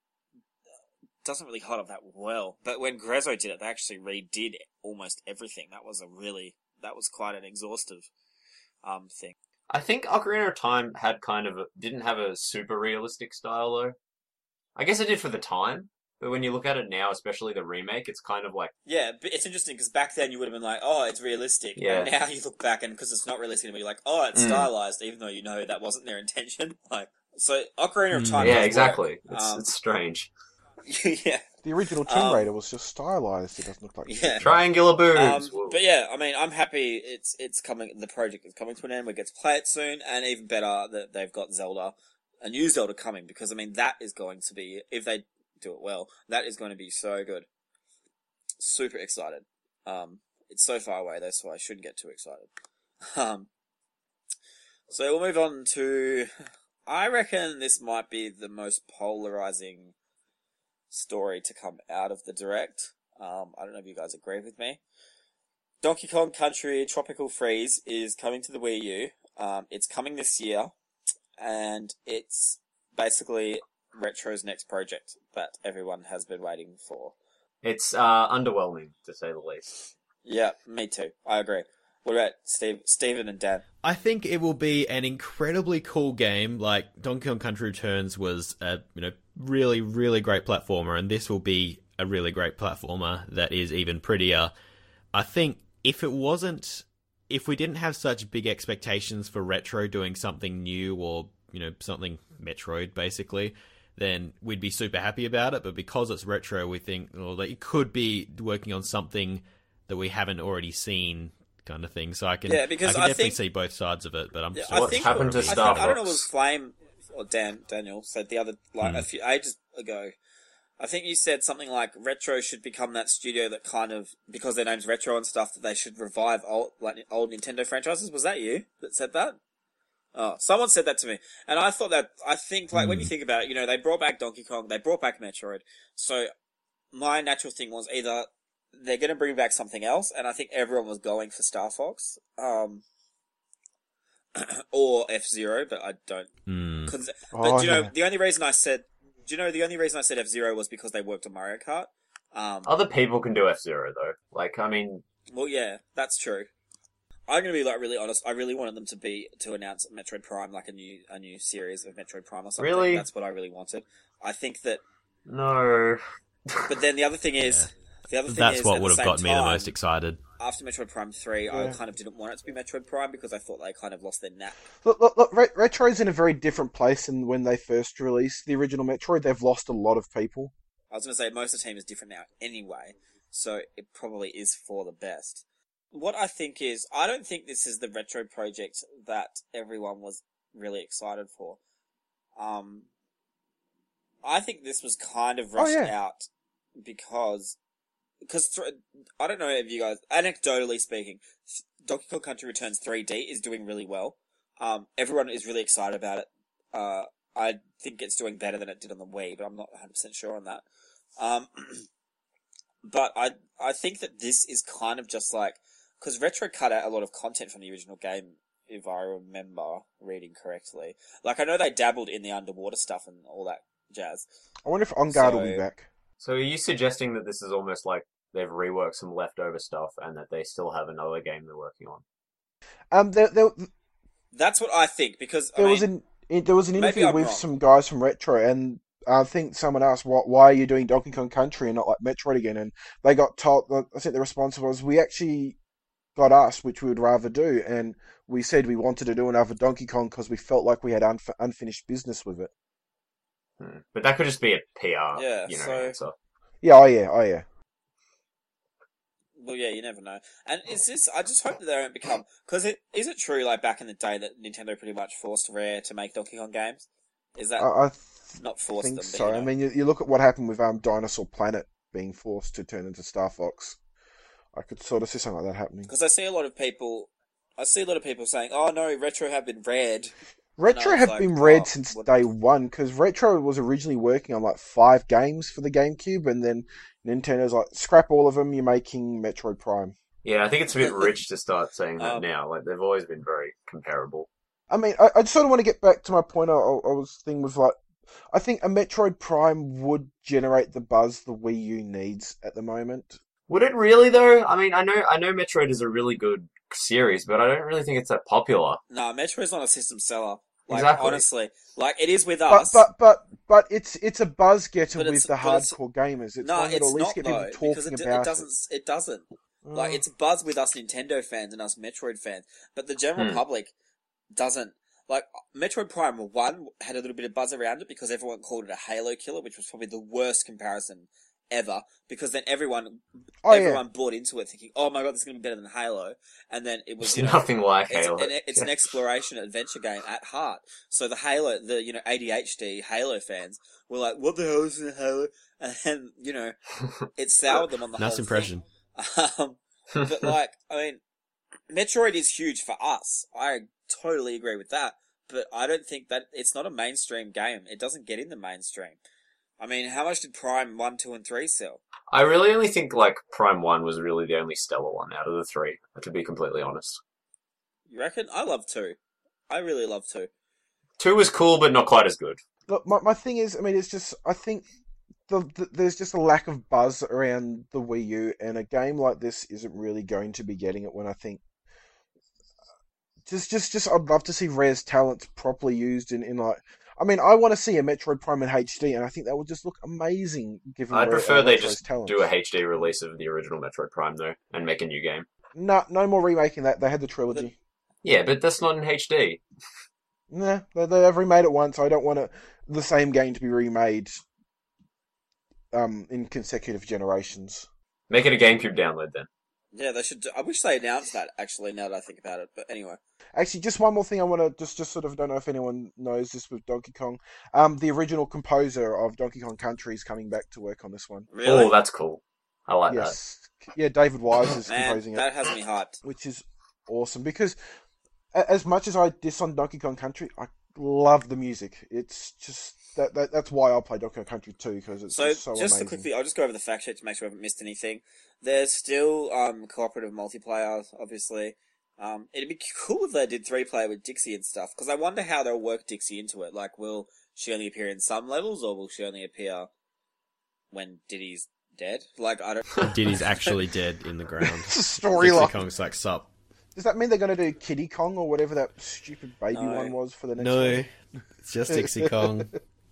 doesn't really hold up that well. But when Grezzo did it, they actually redid almost everything. That was a really, that was quite an exhaustive um thing. I think Ocarina of Time had kind of a, didn't have a super realistic style though. I guess it did for the time, but when you look at it now, especially the remake, it's kind of like Yeah, but it's interesting because back then you would have been like, "Oh, it's realistic." Yeah. And now you look back and because it's not realistic, anymore, you're like, "Oh, it's Mm. stylized," even though you know that wasn't their intention. Like, so Ocarina of Mm. Time. yeah, does exactly. work. It's Um, it's strange. yeah, the original Tomb Um, Raider was just stylized, it doesn't look like yeah. Triangular Um, boobs. Whoa. but yeah, I mean, I'm happy. It's it's coming. The project is coming to an end. We get to play it soon, and even better that they've got Zelda, a new Zelda coming because I mean that is going to be, if they do it well, that is going to be so good. Super excited. Um, it's so far away though, so I shouldn't get too excited. Um, so we'll move on to. I reckon this might be the most polarizing story to come out of the Direct. Um, I don't know if you guys agree with me. Donkey Kong Country Tropical Freeze is coming to the Wii U. Um, it's coming this year, and it's basically Retro's next project that everyone has been waiting for. It's uh, underwhelming to say the least. Yeah, me too. I agree. What about Steve, Steven and Dan? I think it will be an incredibly cool game. Like Donkey Kong Country Returns was a you know really really great platformer, and this will be a really great platformer that is even prettier. I think if it wasn't, if we didn't have such big expectations for Retro doing something new or you know something Metroid basically, then we'd be super happy about it. But because it's Retro, we think well, that it could be working on something that we haven't already seen. Kind of thing, so I can, Yeah, because I can I definitely think- see both sides of it. But I'm Yeah, still I What think happened to I, Star think, I don't know. It Fox? was Flame or Dan Daniel said the other like Hmm. a few ages ago. I think you said something like Retro should become that studio that kind of because their name's Retro and stuff that they should revive old like old Nintendo franchises. Was that you that said that? Oh, someone said that to me, and I thought that I think like when you think about it, you know, they brought back Donkey Kong, they brought back Metroid. So my natural thing was either they're going to bring back something else, and I think everyone was going for Star Fox, um, or F-Zero, but I don't. Hmm. Cause, Oh, but do you know yeah. the only reason I said, do you know the only reason I said F-Zero was because they worked on Mario Kart. Um, Other people can do F Zero though. Like, I mean, well, yeah, that's true. I'm going to be like really honest. I really wanted them to be to announce Metroid Prime, like a new a new series of Metroid Prime or something. Really? That's what I really wanted. I think that No. But then the other thing is, the other thing That's is, what at would the have same gotten me the time, most excited. After Metroid Prime three, I Yeah. kind of didn't want it to be Metroid Prime because I thought they kind of lost their knack. Look, look, look Re- Retro's in a very different place than when they first released the original Metroid. They've lost a lot of people. I was going to say, most of the team is different now anyway, so it probably is for the best. What I think is, I don't think this is the Retro project that everyone was really excited for. Um, I think this was kind of rushed Oh, yeah. out because, because th- I don't know if you guys, anecdotally speaking, Donkey Kong Country Returns three D is doing really well. Um, everyone is really excited about it. Uh, I think it's doing better than it did on the Wii, but I'm not one hundred percent sure on that. Um, but I I think that this is kind of just like, because Retro cut out a lot of content from the original game, if I remember reading correctly. Like, I know they dabbled in the underwater stuff and all that jazz. I wonder if On Guard So- will be back. So are you suggesting that this is almost like they've reworked some leftover stuff and that they still have another game they're working on? Um, there, there, That's what I think, because, I there mean, was an in- there was an maybe interview I'm with wrong. some guys from Retro, and I think someone asked, "What? Why are you doing Donkey Kong Country and not like Metroid again?" And they got told. I think the response was, "We actually got asked which we would rather do, and we said we wanted to do another Donkey Kong because we felt like we had unf- unfinished business with it." Hmm. But that could just be a P R, Yeah, you know, so- answer. Yeah, oh yeah, oh yeah. well, yeah, you never know. And is this, I just hope that they don't become, because it, is it true, like, back in the day that Nintendo pretty much forced Rare to make Donkey Kong games? Is that I, I th- not forced think them? But, so. you know. I mean, you, you look at what happened with um Dinosaur Planet being forced to turn into Star Fox. I could sort of see something like that happening. Because I see a lot of people, I see a lot of people saying, "Oh no, Retro have been read." Retro was have like, been oh, read since what- day one because Retro was originally working on like five games for the GameCube, and then Nintendo's like, scrap all of them. You're making Metroid Prime. Yeah, I think it's a bit rich to start saying that Um, now. Like, they've always been very comparable. I mean, I, I just sort of want to get back to my point. I, I I was thinking with like, I think a Metroid Prime would generate the buzz the Wii U needs at the moment. Would it really, though? I mean, I know I know Metroid is a really good series, but I don't really think it's that popular. No, Metroid's not a system seller. Like, Exactly. honestly, like it is with But us. but but but it's it's a buzz getter But with it's- the but it's- hardcore gamers. It's no, one that'll it's at least not get though, people because talking it, d- about it doesn't. It doesn't. it. Like, it's a buzz with us Nintendo fans and us Metroid fans, but the general Hmm. public doesn't. Like, Metroid Prime one had a little bit of buzz around it because everyone called it a Halo killer, which was probably the worst comparison ever, because then everyone Oh yeah. everyone bought into it thinking, "Oh my god, this is going to be better than Halo," and then it was, It's you know, nothing like it's, Halo. an, it's an exploration adventure game at heart. So the Halo, the, you know, A D H D Halo fans were like, "What the hell is a Halo?" And then, you know, it soured them on the Nice whole impression. thing. Um, but like, I mean, Metroid is huge for us. I totally agree with that. But I don't think that it's not a mainstream game. It doesn't get in the mainstream. I mean, how much did Prime one, two, and three sell? I really only think, like, Prime one was really the only stellar one out of the three, to be completely honest. You reckon? I love two. I really love two. two was cool, but not quite as good. Look, my my thing is, I mean, it's just I think the, the there's just a lack of buzz around the Wii U, and a game like this isn't really going to be getting it. When I think just just just I'd love to see Rare's talents properly used in in like. I mean, I want to see a Metroid Prime in H D, and I think that would just look amazing. Given I'd Rare- prefer uh, they Retro's just talents. do a H D release of the original Metroid Prime, though, and make a new game. No, no more remaking that. They had the trilogy. Yeah, but that's not in H D. Nah, they, they have remade it once. I don't want it, the same game to be remade um, in consecutive generations. Make it a GameCube download, then. Yeah, they should. Do, I wish they announced that, actually, now that I think about it. But anyway. Actually, just one more thing I want to just, just sort of, don't know if anyone knows this with Donkey Kong. Um, the original composer of Donkey Kong Country is coming back to work on this one. Really? Oh, that's cool. I like that. Yes. Yeah, David Wise is Man, composing it, that has me hyped. which is awesome because a- as much as I diss on Donkey Kong Country, I love the music. It's just, that, that that's why I'll play Donkey Kong Country too, because it's So, just so just to amazing. quickly, I'll just go over the fact sheet to make sure I haven't missed anything. There's still um, cooperative multiplayer, obviously. Um, it'd be cool if they did three player with Dixie and stuff, because I wonder how they'll work Dixie into it. Like, will she only appear in some levels, or will she only appear when Diddy's dead? Like, I don't. Diddy's actually dead in the ground. It's a Dixie storyline. Kong's like, sup. Does that mean they're going to do Kiddy Kong or whatever that stupid baby No. one was for the next No, one? it's just Dixie Kong.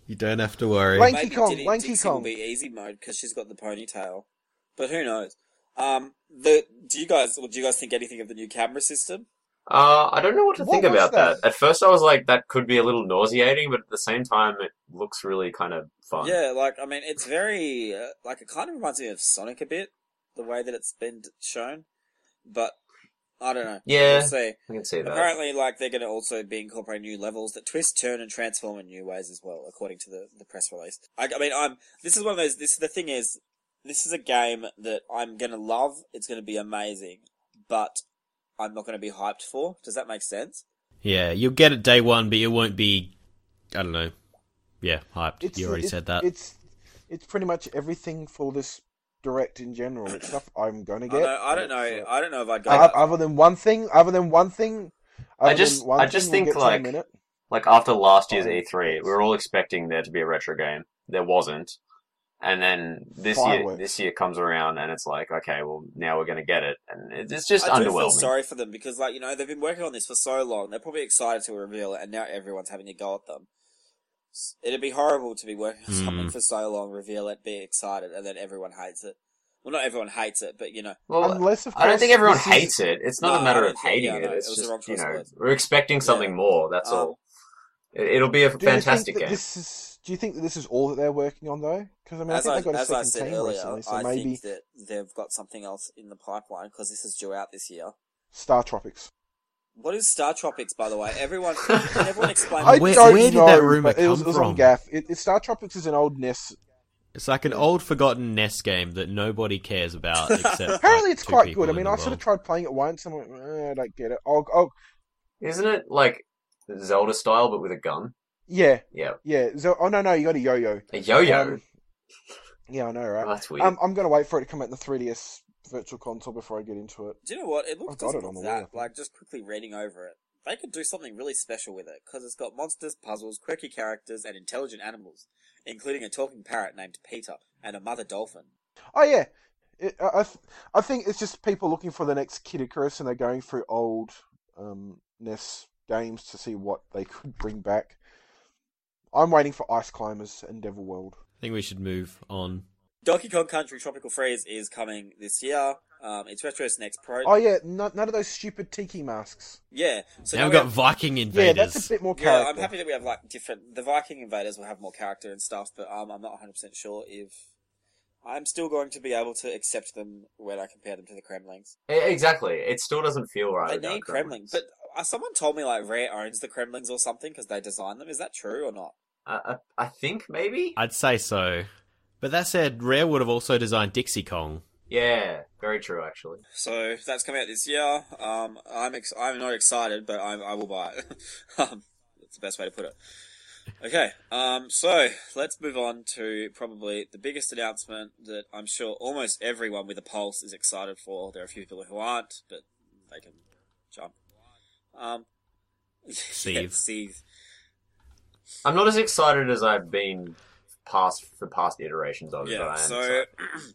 You don't have to worry. Lanky Maybe Kong, Diddy, Lanky Dixie will Kong. be easy mode because she's got the ponytail. But who knows? Um, the do you guys do you guys think anything of the new camera system? Uh, I don't know what to What think was about that? that? At first, I was like, that could be a little nauseating, but at the same time, it looks really kind of fun. Yeah, like I mean, it's very uh, like it kind of reminds me of Sonic a bit, the way that it's been shown. But I don't know. Yeah. We'll see. I can see that. Apparently, like they're going to also be incorporating new levels that twist, turn, and transform in new ways as well, according to the, the press release. I, I mean, I'm. This is one of those. This the thing is, this is a game that I'm going to love. It's going to be amazing, but I'm not going to be hyped for. Does that make sense? Yeah, you'll get it day one, but you won't be, I don't know, yeah, hyped. It's, you already it- said that. It's it's pretty much everything for this direct in general. It's stuff I'm gonna I, get. know, I don't but know. it's, uh, I don't know if I'd go. o- that- other than one thing, other than one thing, other I just- than one I just thing think, we'll get to in a like, minute. Like, after last year's Oh, E three, we were all expecting there to be a retro game. There wasn't. And then this year, Fireworks. this year comes around and it's like, okay, well, now we're gonna get it. And it- it's just I do feel underwhelming. sorry for them because, like, you know, they've been working on this for so long. They're probably excited to reveal it, and now everyone's having to go at them. S- It'd be horrible to be working on something Mm. for so long, reveal it, be excited, and then everyone hates it. Well, not everyone hates it, but you know, Well, Unless of I don't course, think everyone this is- hates it. It's not No, a matter I of don't think- hating yeah, it. no, It's it was the just, wrong you choice of know, words. we're expecting something Yeah. more. That's Um, all. It, it'll be a Do you fantastic think that game. this is? Do you think that this is all that they're working on though? Because I mean, I as think I, they got a as I second said team earlier, recently, so I maybe think that they've got something else in the pipeline because this is due out this year. Star Tropics. What is Star Tropics, by the way? Everyone, can everyone explain? I where- don't where did know, that rumour but it was, come it was from? on Gaff. It, it, Star Tropics is an old N E S. It's like an old forgotten N E S game that nobody cares about except Apparently, like, it's two quite people good. I in mean, the I sort of world. tried playing it once, and I went, eh, I don't get it. Oh, oh, Isn't it like Zelda style but with a gun? yeah, Yeah. yeah. So, oh no, no, you got a yo-yo. A yo-yo. Um, yeah, I know, right? Oh, that's weird. Um, I'm gonna wait for it to come out in the three D S Virtual Console before I get into it. Do you know what? It looks I've got doesn't it on look the wall, I that. think. Like, just quickly reading over it, they could do something really special with it because it's got monsters, puzzles, quirky characters, and intelligent animals, including a talking parrot named Peter and a mother dolphin. Oh yeah, it, I, I th- I think it's just people looking for the next Kid Icarus, and they're going through old um, N E S games to see what they could bring back. I'm waiting for Ice Climbers and Devil World. I think we should move on. Donkey Kong Country Tropical Freeze is coming this year. Um, it's Retro's next pro. Oh yeah, no, none of those stupid tiki masks. Yeah, so now now we've we got have- Viking Yeah, invaders. that's a bit more yeah, character. I'm happy that we have like different. The Viking invaders will have more character and stuff, but um, I'm not one hundred percent sure if I'm still going to be able to accept them when I compare them to the Kremlings. E- Exactly. It still doesn't feel right. They about need Kremlings, but uh, someone told me like Rare owns the Kremlings or something because they designed them. Is that true or not? I, I, I think maybe. I'd say so. But that said, Rare would have also designed Dixie Kong. Yeah, very true. Actually. So that's coming out this year. Um, I'm ex- I'm not excited, but I I will buy it. um, that's the best way to put it. Okay. Um, so let's move on to probably the biggest announcement that I'm sure almost everyone with a pulse is excited for. There are a few people who aren't, but they can jump. Um, yeah, Steve. Steve. I'm not as excited as I've been past for past iterations of it. But Yeah. I am So excited.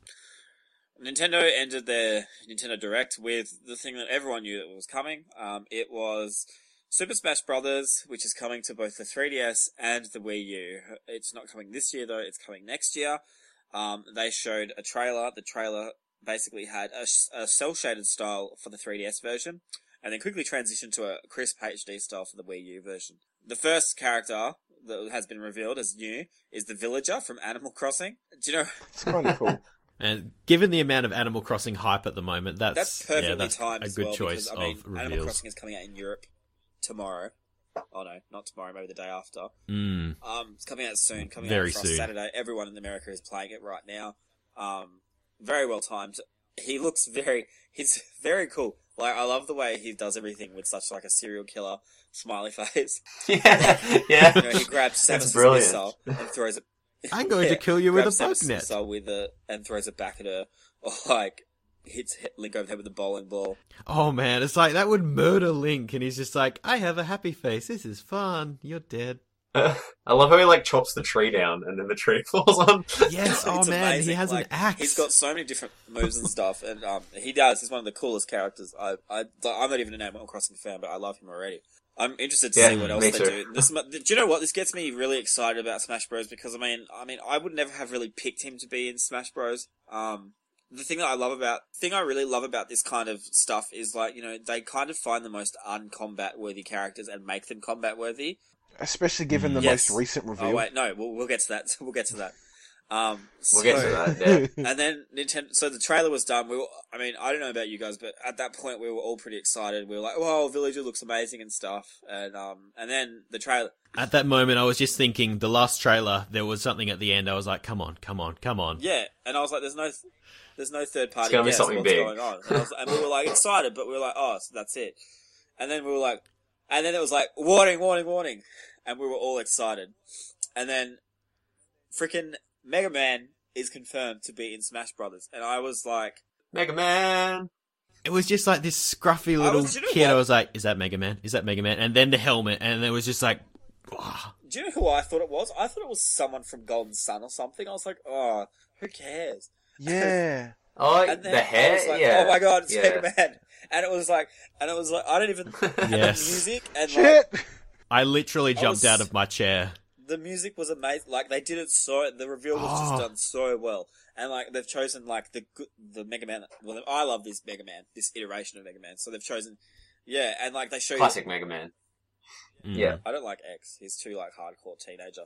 Nintendo ended their Nintendo Direct with the thing that everyone knew that was coming. Um, it was Super Smash Brothers, which is coming to both the three D S and the Wii U. It's not coming this year though; it's coming next year. Um, they showed a trailer. The trailer basically had a, a cel shaded style for the three D S version, and then quickly transitioned to a crisp H D style for the Wii U version. The first character that has been revealed as new is the villager from Animal Crossing. Do you know? It's kind of cool. And given the amount of Animal Crossing hype at the moment, that's, That's perfectly yeah, that's timed a as good well, choice because, I mean, of Animal reveals. Crossing is coming out in Europe tomorrow. Oh no, not tomorrow, maybe the day after. Mm. Um, it's coming out soon, coming Very out for us soon. Saturday. Everyone in America is playing it right now. Um, very well timed. He looks very, he's very cool. Like, I love the way he does everything with such like a serial killer smiley face. yeah, yeah. You know, he grabs That's Samus's brilliant. missile and throws it. I'm going Yeah, to kill you with a grabs bug Samus's net. missile with it and throws it back at her, or like hits Link over the head with a bowling ball. Oh man, it's like that would murder Link, and he's just like, I have a happy face. This is fun. You're dead. I love how he like chops the tree down and then the tree falls on. Yes. Oh It's man, amazing. he has Like, an axe. He's got so many different moves and stuff, and um, he does. He's one of the coolest characters. I, I, I'm not even an Animal Crossing fan, but I love him already. I'm interested to Yeah, see what else me they too. do. This, do you know what? This gets me really excited about Smash Bros. Because I mean, I mean, I would never have really picked him to be in Smash Bros. Um, the thing that I love about, thing I really love about this kind of stuff is like, you know, they kind of find the most uncombat worthy characters and make them combat worthy. Especially given the Yes. most recent reveal. Oh wait, no, we'll we'll get to that. We'll get to that. Um, We'll so, get to that. Yeah. And then Nintendo. So the trailer was done. We were, I mean, I don't know about you guys, but at that point we were all pretty excited. We were like, "Wow, Villager looks amazing and stuff." And um, and then the trailer. At that moment, I was just thinking, the last trailer, there was something at the end. I was like, come on, come on, come on. Yeah, and I was like, "There's no, there's no third party. It's gonna be guess. something What's big." going on?" And, I was, and we were like excited, but we were like, "Oh, so that's it." And then we were like, and then it was like, "Warning, warning, warning," and we were all excited. And then, freaking Mega Man is confirmed to be in Smash Brothers, and I was like, Mega Man. It was just like this scruffy little was- you know kid. what? I was like, is that Mega Man? Is that Mega Man? And then the helmet, and it was just like, oh. do you know who I thought it was? I thought it was someone from Golden Sun or something. I was like, oh, who cares? Yeah. Oh, And then the I hair. was like, Yeah. oh my god, it's Yeah. Mega Man. And it was like, and it was like, I don't even, and Yes. the music, and like, Shit! I literally jumped was- out of my chair. the music was amazing. Like, they did it so, the reveal was just Oh. done so well. And like, they've chosen like the good, the Mega Man, well, I love this Mega Man, this iteration of Mega Man. So they've chosen, yeah, and like, they show Classic Mega Man. Mm. Yeah. you, I don't like X. He's too like hardcore teenager.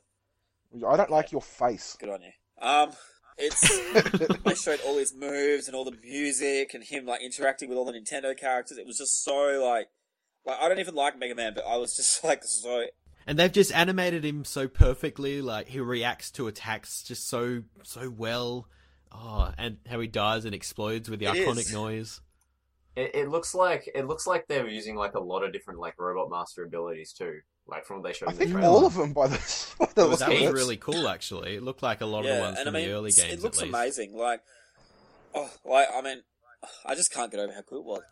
I don't like your face. Good on you. Um, it's, they showed all his moves and all the music and him like interacting with all the Nintendo characters. It was just so like, like I don't even like Mega Man, but I was just like so. And they've just animated him so perfectly. Like, he reacts to attacks just so, so well. Oh, and how he dies and explodes with the It iconic is. noise. It, it looks like it looks like they're using like a lot of different like Robot Master abilities too. Like from what they showed I in the think trailer. all of them by the, by the That was, look that of was it. really cool, actually. It looked like a lot of the ones and from I mean, the early it's- games, it looks at least. amazing. Like, oh, like I mean, I just can't get over how good it was.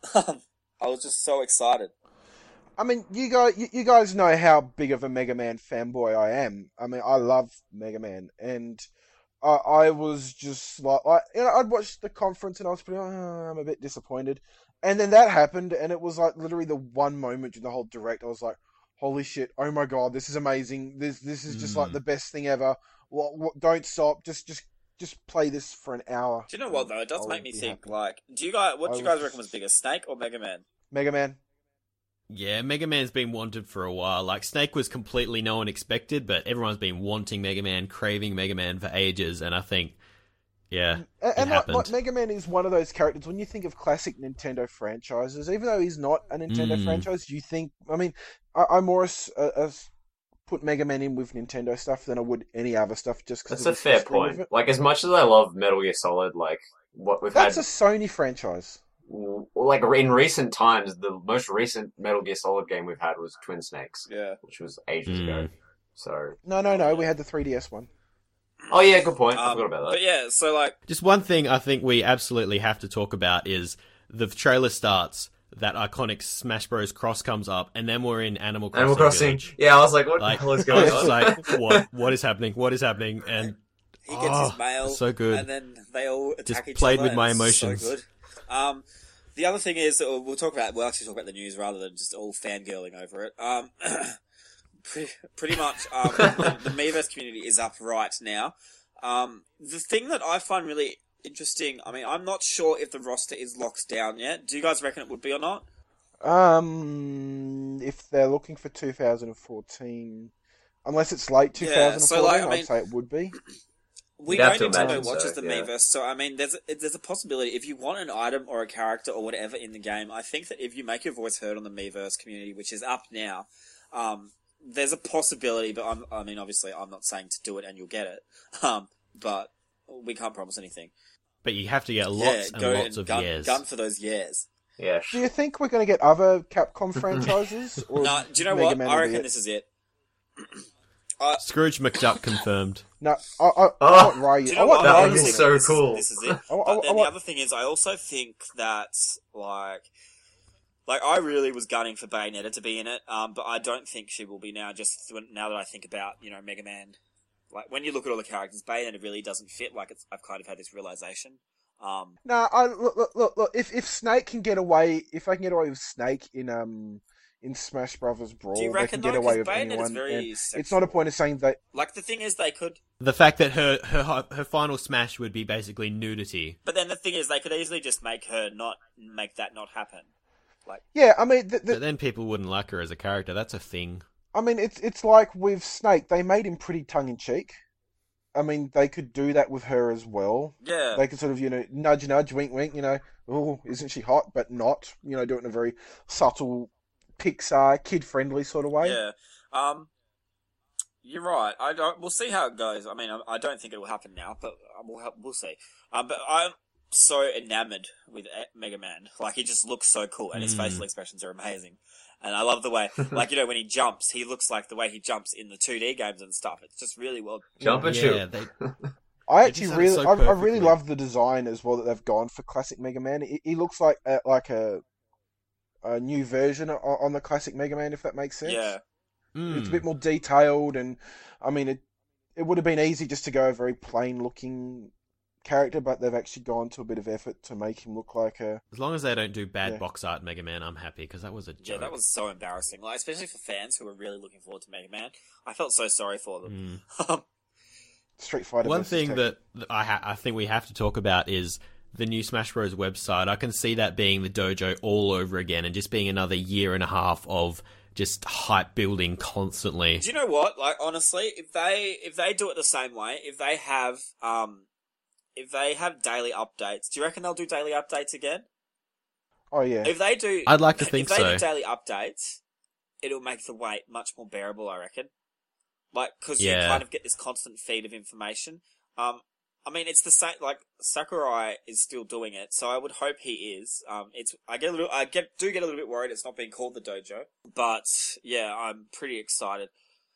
I was just so excited. I mean, you guys, you, you guys know how big of a Mega Man fanboy I am. I mean, I love Mega Man, and I, I was just like, like, you know, I'd watched the conference and I was pretty, oh, I'm a bit disappointed. And then that happened, and it was like literally the one moment in the whole direct. I was like, holy shit! Oh my god, this is amazing. This this is just Mm. like the best thing ever. What, what, don't stop. Just just just play this for an hour. Do you know what though? It does I'll make me be think. happy. Like, do you guys? What do I you guys was- reckon was bigger, Snake or Mega Man? Mega Man. Yeah, Mega Man's been wanted for a while. Like, Snake was completely no one expected, but everyone's been wanting Mega Man, craving Mega Man for ages, and I think, yeah, And, it and like, happened. like Mega Man is one of those characters, when you think of classic Nintendo franchises, even though he's not a Nintendo Mm. franchise, you think, I mean, I, I more as, uh, as put Mega Man in with Nintendo stuff than I would any other stuff just because That's of a the fair history of point. it. Like as much as I love Metal Gear Solid, like what we've That's had, a Sony franchise. w- like in recent times, the most recent Metal Gear Solid game we've had was Twin Snakes, Yeah. which was ages Mm. ago. So, No, no, no, we had the three D S one. oh yeah, good point. I Um, forgot about But that. yeah, so like, Just one thing I think we absolutely have to talk about is the trailer starts, that iconic Smash Bros. Cross comes up, and then we're in Animal Crossing. Animal Crossing. Village. Yeah, I was like, what Like, the hell is I going was just on? like, what? What is happening? What is happening? And he gets oh, his mail, so good. and then they all attack Just each played other. with my and it's emotions. So good. Um, the other thing is, uh, we'll talk about. We'll actually talk about the news rather than just all fangirling over it. Um, pretty, pretty much, um, the, the Miiverse community is up right now. Um, the thing that I find really interesting. I mean, I'm not sure if the roster is locked down yet. Do you guys reckon it would be or not? Um, if they're looking for two thousand fourteen, unless it's late Yeah, twenty fourteen, so, like, I mean- I'd say it would be. We You'd know have to Nintendo imagine watches so, the yeah. Miiverse, so I mean, there's a, there's a possibility if you want an item or a character or whatever in the game. I think that if you make your voice heard on the Miiverse community, which is up now, um, there's a possibility. But I'm, I mean, obviously, I'm not saying to do it and you'll get it. Um, but we can't promise anything. but you have to get lots yeah, and go lots and of gun, years. gun for those years. Yeah. Do you think we're going to get other Capcom franchises? Or No, do you know Mega what? Man I will be reckon it? this is it. Scrooge McDuck confirmed. No, I, I, I Oh, want Ryu. Do you I know want what? That Ryu. would be in it. so this, cool. This is it. I- I- But I then the want- other thing is, I also think that, like, like I really was gunning for Bayonetta to be in it, um, but I don't think she will be now. Just when- now that I think about, you know, Mega Man, like when you look at all the characters, Bayonetta really doesn't fit. Like, it's, I've kind of had this realization. Um, No, I look, look, look, look. If if Snake can get away, if I can get away with Snake in um in Smash Brothers Brawl. Do you reckon they can though? get away Because with Bayonetta anyone. is very and sexual. it's not a point of saying that. Like, the thing is, they could... The fact that her, her her final smash would be basically nudity. But then the thing is, they could easily just make her not... Make that not happen. Like... Yeah, I mean, the, the, But then people wouldn't like her as a character. That's a thing. I mean, it's it's like with Snake. They made him pretty tongue in cheek. I mean, they could do that with her as well. Yeah. They could sort of, you know, nudge, nudge, wink, wink. You know, oh, isn't she hot? But not. You know, do it in a very subtle, Pixar, kid-friendly sort of way. Yeah. Um... You're right. I don't. We'll see how it goes. I mean, I, I don't think it will happen now, but we'll help, we'll see. Um, but I'm so enamored with Mega Man. Like, he just looks so cool, and his Mm. facial expressions are amazing. And I love the way, like, you know, when he jumps, he looks like the way he jumps in the two D games and stuff. It's just really well. Jump and yeah, shoot. they, I They actually just have it really, so I, I really perfectly. love the design as well that they've gone for classic Mega Man. He, he looks like a, like a a new version o- on the classic Mega Man, if that makes sense. Yeah. It's a mm. bit more detailed, and I mean, it it would have been easy just to go a very plain looking character, but they've actually gone to a bit of effort to make him look like a. As long as they don't do bad Yeah. box art Mega Man, I'm happy, because that was a joke. Yeah, that was so embarrassing. Like, especially for fans who were really looking forward to Mega Man. I felt so sorry for them. Mm. Street Fighter. One versus thing Tekken. that that I ha- I think we have to talk about is the new Smash Bros. Website. I can see that being the dojo all over again, and just being another year and a half of just hype building constantly. Do you know what? Like, honestly, if they if they do it the same way, if they have um, if they have daily updates, do you reckon they'll do daily updates again? Oh yeah, If they do, I'd like to think if they so. do daily updates, it'll make the wait much more bearable, I reckon. Like, because you Yeah. kind of get this constant feed of information. Um, I mean, it's the same. Like, Sakurai is still doing it, so I would hope he is. Um, it's I get a little, I get do get a little bit worried it's not being called the dojo, but yeah, I'm pretty excited.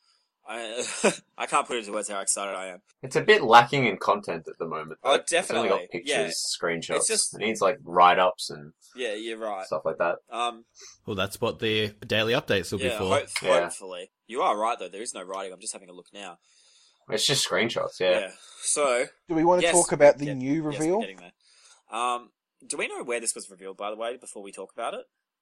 I I can't put into words how excited I am. It's a bit lacking in content at the moment. Oh, It's only definitely. got pictures, Yeah. screenshots. It's just- It needs like write-ups and Yeah, you're right. stuff like that. Um, Well, that's what the daily updates will yeah, be for. hope, Yeah. hopefully. You are right, though. There is no writing. I'm just having a look now. It's just screenshots, Yeah. yeah. So, do we want to yes, talk about the yeah, new yes, we're reveal? getting there. Um, do we know where this was revealed, by the way, before we talk about it?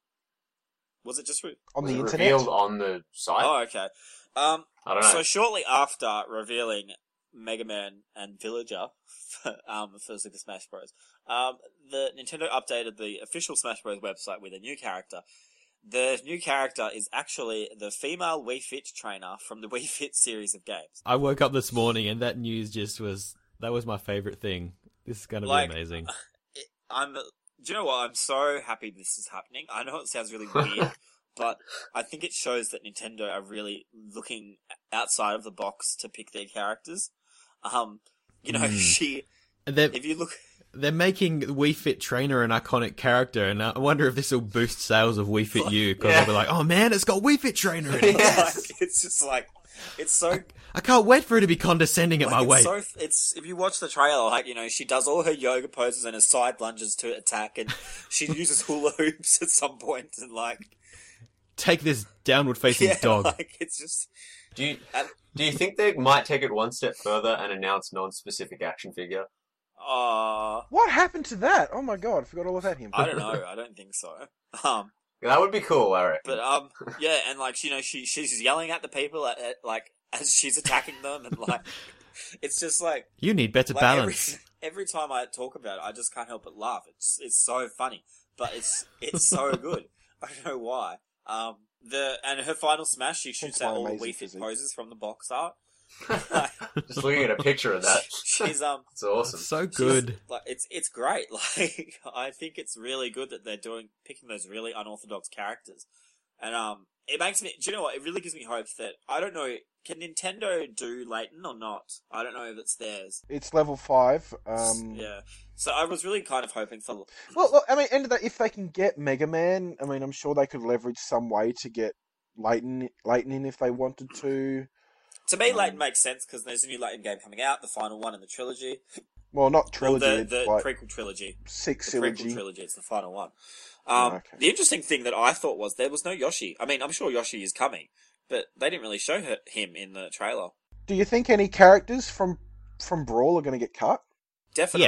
Was it just... Re- on Was the it internet? revealed on the site? oh, okay. Um, I don't know. so shortly after revealing Mega Man and Villager for, um, for Super Smash Bros., um, the Nintendo updated the official Smash Bros. Website with a new character. The new character is actually the female Wii Fit trainer from the Wii Fit series of games. I woke up this morning and that news just was, that was my favorite thing. This is going to Like, be amazing. It, I'm. Do you know what? I'm so happy this is happening. I know it sounds really weird, but I think it shows that Nintendo are really looking outside of the box to pick their characters. Um, you know, Mm. she. And they're, If you look, they're making Wii Fit Trainer an iconic character, and I wonder if this will boost sales of Wii Fit U, because Yeah. they'll be like, oh man, it's got Wii Fit Trainer in it. like, it's just like it's so. I can't wait for her to be condescending at Like, my it's weight. so. It's if you watch the trailer, like you know, she does all her yoga poses and her side lunges to attack, and she uses hula hoops at some point, and like Take this downward facing yeah, dog. like it's just. Do you And, do you think they might take it one step further and announce non-specific action figure? uh, What happened to that? Oh my god, I forgot all about him. I don't know. I don't think so. Um, That would be cool, I reckon. but um, yeah, and like you know, she she's yelling at the people at, at, like as she's attacking them, and like it's just like, You need better like balance. Every, every time I talk about it, I just can't help but laugh. It's it's so funny, but it's it's so good. I don't know why. Um, the and her final smash, she shoots That's out my all the amazing Wii Fit physique. poses from the box art. Just looking at a picture of that. She's um. It's awesome. So good. Like it's it's great. Like I think it's really good that they're doing picking those really unorthodox characters, and um, it makes me. Do you know what? It really gives me hope that I don't know. Can Nintendo do Layton or not? I don't know if it's theirs. It's level five. Um, Yeah. So I was really kind of hoping for. Well, look, I mean, end of the, if they can get Mega Man, I mean, I'm sure they could leverage some way to get Layton, Layton in if they wanted to. To me, Um, Layton makes sense because there's a new Layton game coming out, the final one in the trilogy. Well, not Well, trilogy, the it's the like prequel trilogy. six The prequel trilogy. trilogy. It's the final one. Um, Oh, okay. The interesting thing that I thought was there was no Yoshi. I mean, I'm sure Yoshi is coming, but they didn't really show her, him in the trailer. Do you think any characters from from Brawl are going to get cut? Definitely. Yes.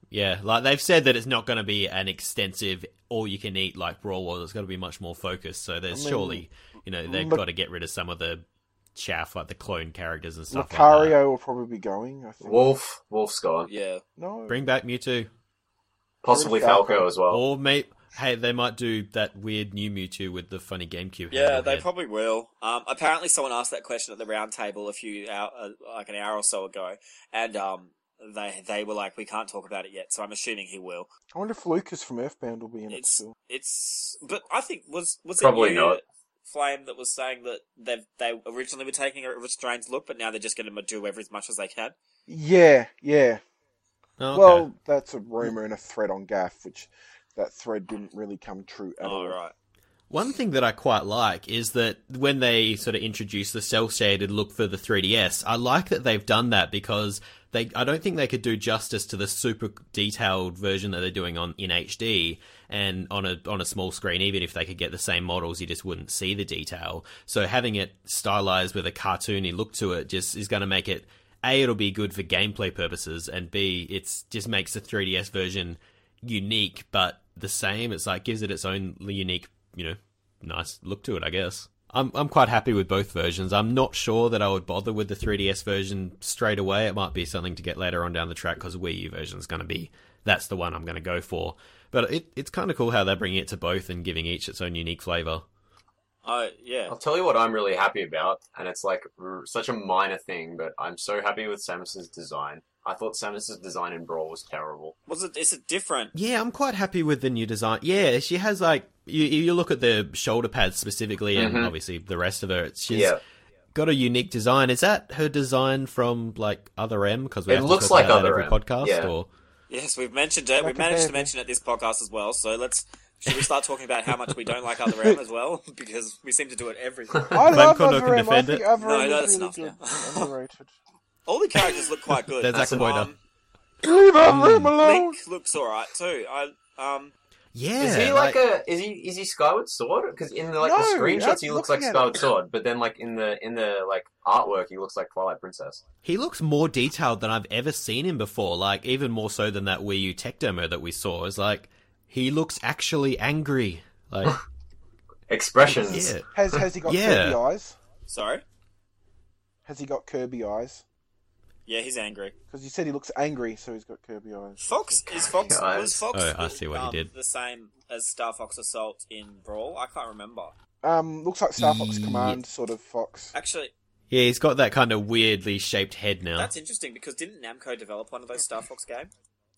Yeah, like they've said that it's not going to be an extensive all-you-can-eat like Brawl Wars. It's going to be much more focused. So there's I mean, surely, you know, they've look- got to get rid of some of the chaff, like the clone characters and stuff Lucario like that. will probably be going, I think. Wolf, Wolf's gone. Yeah. No. Bring back Mewtwo. Possibly Falco. Falco as well. Or may hey, they might do that weird new Mewtwo with the funny GameCube. Yeah, handle they head. probably will. Um, apparently, someone asked that question at the round table a few hour, uh, like an hour or so ago, and um, they they were like, "We can't talk about it yet." So I'm assuming he will. I wonder if Lucas from Earthbound will be in it It's still. it's, but I think was was Probably it you, not. Flame, that was saying that they they originally were taking a restrained look, but now they're just going to do every as much as they can. Yeah, yeah. Oh, okay. Well, that's a rumor and a thread on Gaff, which that thread didn't really come true at Oh, all. right. One thing that I quite like is that when they sort of introduce the cel-shaded look for the three D S, I like that they've done that because they I don't think they could do justice to the super detailed version that they're doing on in H D and on a on a small screen. Even if they could get the same models, you just wouldn't see the detail. So having it stylized with a cartoony look to it just is going to make it, A, it'll be good for gameplay purposes, and B, it's just makes the three D S version unique but the same. It's like gives it its own unique, you know, nice look to it, I guess. I'm I'm quite happy with both versions. I'm not sure that I would bother with the three D S version straight away. It might be something to get later on down the track because Wii U version is going to be, that's the one I'm going to go for. But it it's kind of cool how they're bringing it to both and giving each its own unique flavour. Oh, yeah. I'll tell you what I'm really happy about, and it's like r- such a minor thing, but I'm so happy with Samus's design. I thought Samus's design in Brawl was terrible. Was it? Is it different? Yeah, I'm quite happy with the new design. Yeah, she has like, you, you look at the shoulder pads specifically and Mhm. obviously the rest of her, it's, she's Yeah. got a unique design. Is that her design from like Other M? Because we It have looks to talk like about that Other every M, podcast. yeah. Or Yes, we've mentioned it. Like We've a managed to baby. mention it this podcast as well. So let's. Should we start talking about how much we don't like Other M as well? Because we seem to do it every. I love Vancouver can Other M. I defend think it. Other No, M no, is that's really enough good. Underrated. All the characters look quite good. There's Zack Boyda. Um, Leave Other M alone! Link looks alright too. I um. yeah, Is he like, a? Is he? Is he Skyward Sword? Because in the, like No, the screenshots, that's he looks like looking at Skyward it. Sword, but then like in the in the like artwork, he looks like Twilight Princess. he looks more detailed than I've ever seen him before. Like even more so than that Wii U tech demo that we saw. Is like he looks actually angry. Like Expressions. yeah, Has has he got Yeah. Kirby eyes? Sorry. Has he got Kirby eyes? Yeah, he's angry. Because you said he looks angry, so he's got Kirby eyes. Fox is Fox Guys. was Fox. Oh, I see what he um, did. The same as Star Fox Assault in Brawl. I can't remember. Um, looks like Star Fox Yeah. Command sort of Fox. Actually, yeah, he's got that kind of weirdly shaped head now. that's interesting because didn't Namco develop one of those Star Fox games?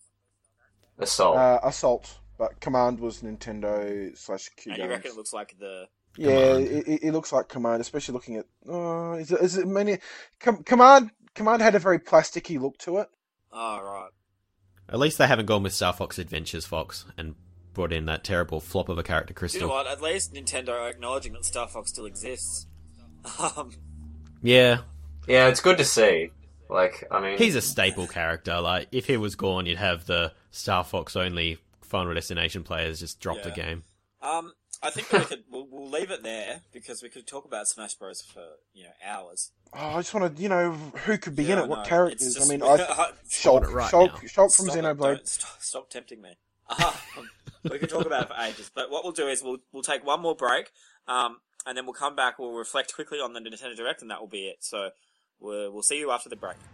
Assault. Uh, Assault, but Command was Nintendo slash Q And you games. reckon it looks like the? Yeah, Command. it, it, it looks like Command, especially looking at. Oh, is it? Is it many? Com- Command. Command had a very plasticky look to it. Oh right. At least they haven't gone with Star Fox Adventures Fox and brought in that terrible flop of a character, You Crystal. know what? At least Nintendo are acknowledging that Star Fox still exists. Um, Yeah, yeah, it's good to see. Like, I mean, he's a staple character. Like, if he was gone, you'd have the Star Fox only Final Destination players just drop the Yeah. game. um, I think that we could we'll, we'll leave it there because we could talk about Smash Bros for you know hours. Oh, I just want to, you know, who could be in Yeah, it? What no, characters? it's just- I mean, I Stop Shulk, it right Shulk, now. Shulk from Stop it, Xenoblade. don't- Stop, stop tempting me. Ah, we could talk about it for ages, but what we'll do is we'll we'll take one more break, um, and then we'll come back. We'll reflect quickly on the Nintendo Direct, and that will be it. So we'll we'll see you after the break.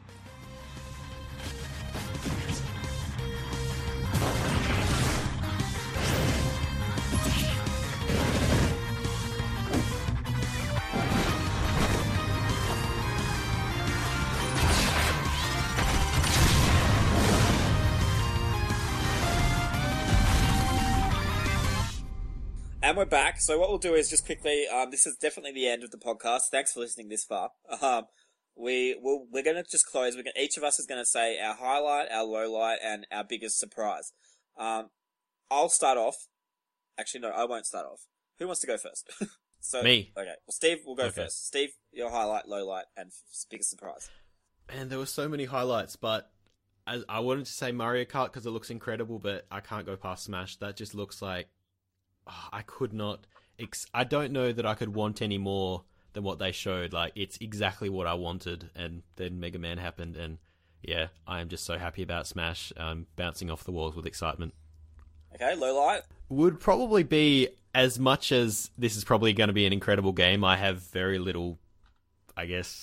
And we're back. So what we'll do is just quickly. Um, this is definitely the end of the podcast. Thanks for listening this far. Um, we will. We're going to just close. We're gonna, each of us is going to say our highlight, our low light, and our biggest surprise. Um, I'll start off. Actually, no, I won't start off. Who wants to go first? so Me. Okay. Well, Steve will go Okay. first. Steve, your highlight, low light, and f- biggest surprise. And there were so many highlights, but I, I wanted to say Mario Kart because it looks incredible, but I can't go past Smash. That just looks like oh, I could not. Ex- I don't know that I could want any more than what they showed. Like it's exactly what I wanted, and then Mega Man happened, and yeah, I am just so happy about Smash. Um, bouncing off the walls with excitement. Okay, low light. Would probably be, as much as this is probably going to be an incredible game, I have very little, I guess,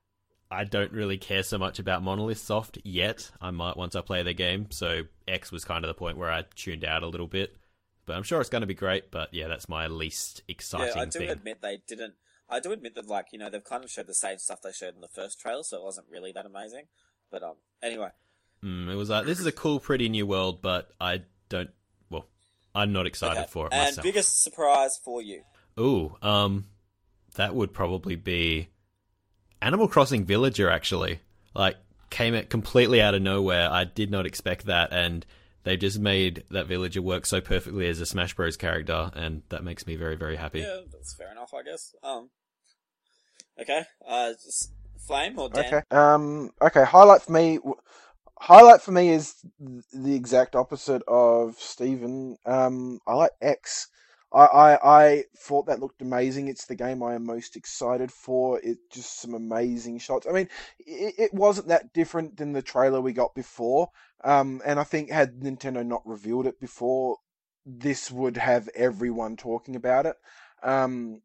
I don't really care so much about Monolith Soft yet. I might once I play the game, so X was kind of the point where I tuned out a little bit. But I'm sure it's going to be great, but yeah, that's my least exciting Yeah, I do thing. admit they didn't... I do admit that, like, you know, they've kind of showed the same stuff they showed in the first trailer, so it wasn't really that amazing. But, um, anyway. Mm, it was like, this is a cool, pretty new world, but I don't, well, I'm not excited Okay. for it And myself. biggest surprise for you? Ooh, um, that would probably be Animal Crossing Villager, actually. Like, came it completely out of nowhere. I did not expect that, and they just made that villager work so perfectly as a Smash Bros. Character, and that makes me very, very happy. Yeah, that's fair enough, I guess. Um, okay, uh, just Flame or Dan? Okay. Um. Okay. Highlight for me. Highlight for me is the exact opposite of Steven. Um. I like X. I, I I thought that looked amazing. It's the game I am most excited for. It just some amazing shots. I mean, it, it wasn't that different than the trailer we got before. Um. And I think had Nintendo not revealed it before, this would have everyone talking about it. Um.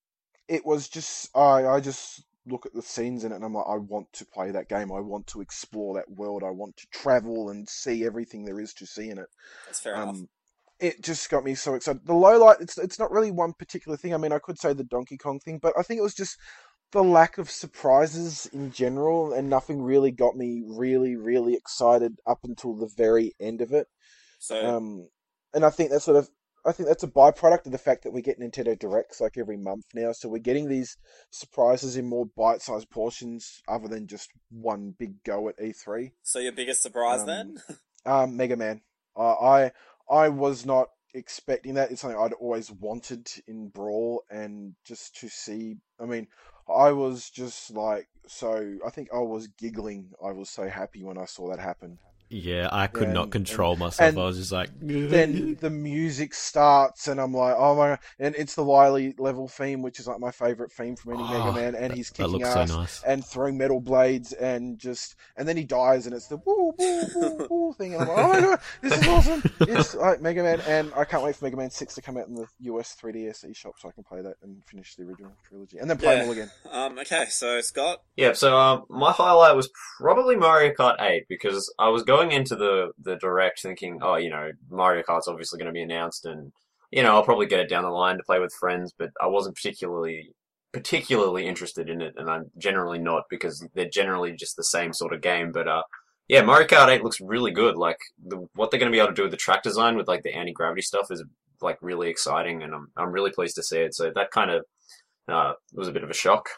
It was just I I just look at the scenes in it and I'm like, I want to play that game. I want to explore that world. I want to travel and see everything there is to see in it. That's fair enough. Um, it just got me so excited. The low light, it's it's not really one particular thing. I mean, I could say the Donkey Kong thing, but I think it was just the lack of surprises in general, and nothing really got me really, really excited up until the very end of it. So, Um, and I think that's sort of, I think that's a byproduct of the fact that we get Nintendo Directs like every month now. So we're getting these surprises in more bite-sized portions other than just one big go at E three. so your biggest surprise Um, then? Um, Mega Man. Uh, I I was not expecting that. It's something I'd always wanted in Brawl, and just to see, I mean, I was just like, so, I think I was giggling. I was so happy when I saw that happen. Yeah, I could And- not control myself. and I was just like, Then the music starts, and I'm like, oh my god. And it's the Wily level theme, which is like my favorite theme from any Oh, Mega Man, and he's that kicking looks so ass nice. and throwing metal blades, and just, and then he dies, and it's the woo, woo, woo, woo thing, and I'm like, oh my god, this is awesome. It's like Mega Man, and I can't wait for Mega Man six to come out in the U S three D S eShop so I can play that and finish the original trilogy, and then play Yeah. them all again. Um, okay, so Scott? Yeah, so uh, my highlight was probably Mario Kart eight because I was going into the, the Direct thinking, oh, you know, Mario Kart's obviously going to be announced and, you know, I'll probably get it down the line to play with friends, but I wasn't particularly particularly interested in it, and I'm generally not because they're generally just the same sort of game, but uh, yeah, Mario Kart eight looks really good. Like, the, what they're going to be able to do with the track design with, like, the anti-gravity stuff is, like, really exciting, and I'm I'm really pleased to see it, so that kind of uh, was a bit of a shock.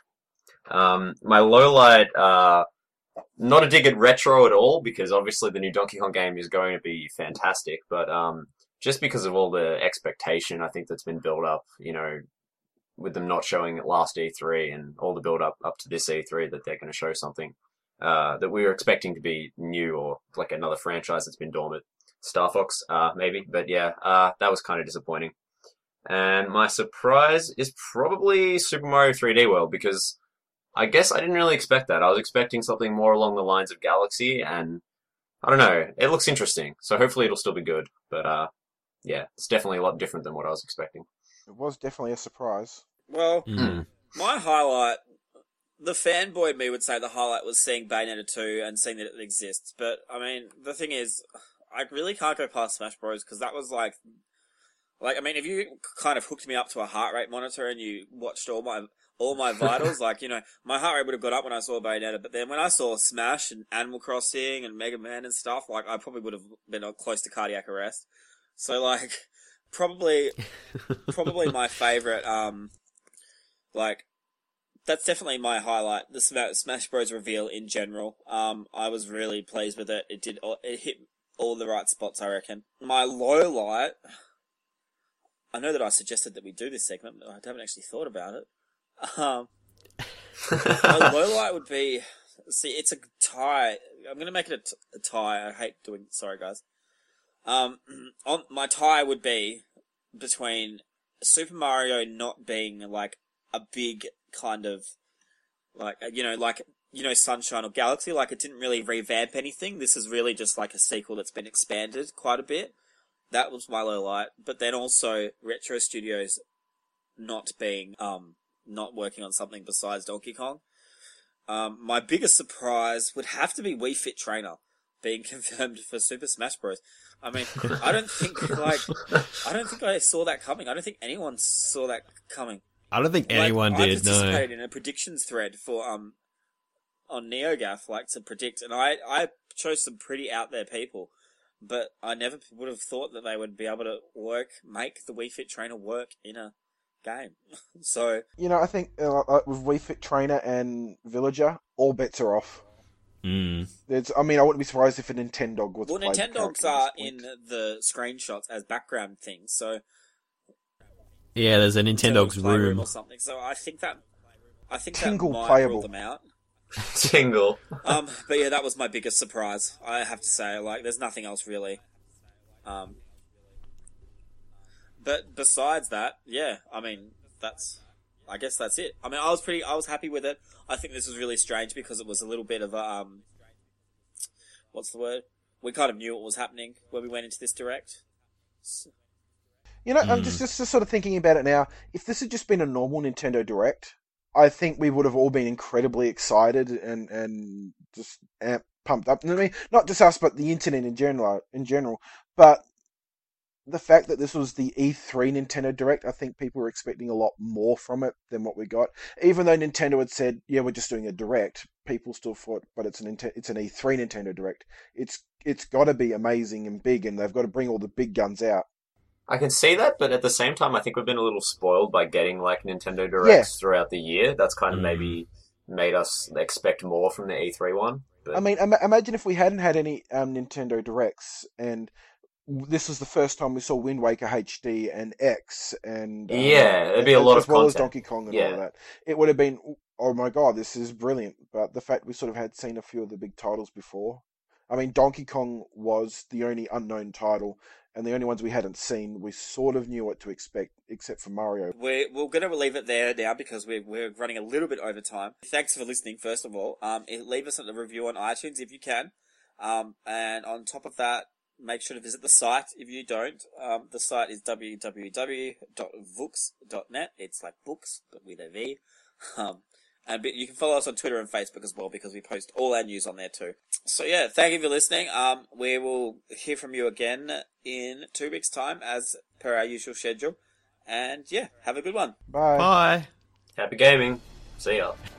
Um, my low light, uh, not a dig at retro at all, because obviously the new Donkey Kong game is going to be fantastic, but um, just because of all the expectation I think that's been built up, you know, with them not showing it last E three and all the build up up to this E three that they're going to show something uh, that we were expecting to be new or like another franchise that's been dormant. Star Fox, uh, maybe, but yeah, uh, that was kind of disappointing. And my surprise is probably Super Mario three D World, because I guess I didn't really expect that. I was expecting something more along the lines of Galaxy, and I don't know, it looks interesting, so hopefully it'll still be good, but uh, yeah, it's definitely a lot different than what I was expecting. It was definitely a surprise. Well, Mm. my highlight, the fanboy me would say the highlight was seeing Bayonetta two and seeing that it exists. But, I mean, the thing is, I really can't go past Smash Bros. Because that was like, like, I mean, if you kind of hooked me up to a heart rate monitor and you watched all my, all my vitals, like, you know, my heart rate would have got up when I saw Bayonetta. But then when I saw Smash and Animal Crossing and Mega Man and stuff, like, I probably would have been close to cardiac arrest. So, like, probably, probably my favorite, um, like, that's definitely my highlight. The Smash, Smash Bros. Reveal in general. Um, I was really pleased with it. It did, it hit all the right spots, I reckon. My low light, I know that I suggested that we do this segment, but I haven't actually thought about it. Um, my low light would be, see, it's a tie. I'm gonna make it a, t- a tie. I hate doing, sorry guys. Um, on, my tie would be between Super Mario not being like a big kind of, like, you know, like you know, Sunshine or Galaxy. Like, it didn't really revamp anything. This is really just like a sequel that's been expanded quite a bit. That was my low light. But then also, Retro Studios not being, um, not working on something besides Donkey Kong. Um, my biggest surprise would have to be Wii Fit Trainer being confirmed for Super Smash Bros. I mean, I don't think, like, I don't think I saw that coming. I don't think anyone saw that coming. I don't think anyone like, did, I no. participated in a predictions thread for, um, on NeoGAF, like, to predict, and I, I chose some pretty out there people, but I never would have thought that they would be able to work, make the Wii Fit Trainer work in a game. So, You know, I think uh, uh, with Wii Fit Trainer and Villager, all bets are off. Mm. It's, I mean, I wouldn't be surprised if a Nintendog was well, played the Nintendogs character are at this in point. the screenshots as background things, so Yeah, there's a Nintendo's Nintendogs Playroom room. or something. So I think that I think Tingle that might playable. rule them out. Tingle. Um, but yeah, that was my biggest surprise. I have to say, like, there's nothing else really. Um, but besides that, yeah, I mean, that's, I guess that's it. I mean, I was pretty, I was happy with it. I think this was really strange because it was a little bit of a, um, what's the word? We kind of knew what was happening when we went into this direct. So, You know, I'm Hmm. just, just just sort of thinking about it now. If this had just been a normal Nintendo Direct, I think we would have all been incredibly excited and and just amp, pumped up. I mean, not just us, but the internet in general. In general, but the fact that this was the E three Nintendo Direct, I think people were expecting a lot more from it than what we got. Even though Nintendo had said, "Yeah, we're just doing a Direct," people still thought, "But it's an Ninte- it's an E three Nintendo Direct. It's it's got to be amazing and big, and they've got to bring all the big guns out." I can see that, but at the same time, I think we've been a little spoiled by getting like Nintendo Directs throughout the year. That's kind of Mm. maybe made us expect more from the E three one. But I mean, Im- imagine if we hadn't had any um, Nintendo Directs, and this was the first time we saw Wind Waker H D and X, and um, Yeah, there'd be a as- lot as of well as content. Donkey Kong and all Yeah. of that. It would have been, oh my god, this is brilliant. But the fact we sort of had seen a few of the big titles before. I mean, Donkey Kong was the only unknown title, and the only ones we hadn't seen. We sort of knew what to expect, except for Mario. We're, we're going to leave it there now because we're, we're running a little bit over time. Thanks for listening, first of all. Um, leave us a review on iTunes if you can. Um, and on top of that, make sure to visit the site if you don't. Um, the site is w w w dot vooks dot net. It's like books, but with a V. Um, and but you can follow us on Twitter and Facebook as well because we post all our news on there too. So yeah, thank you for listening. Um, we will hear from you again in two weeks' time as per our usual schedule. And yeah, have a good one. Bye. Bye. Happy gaming. See ya.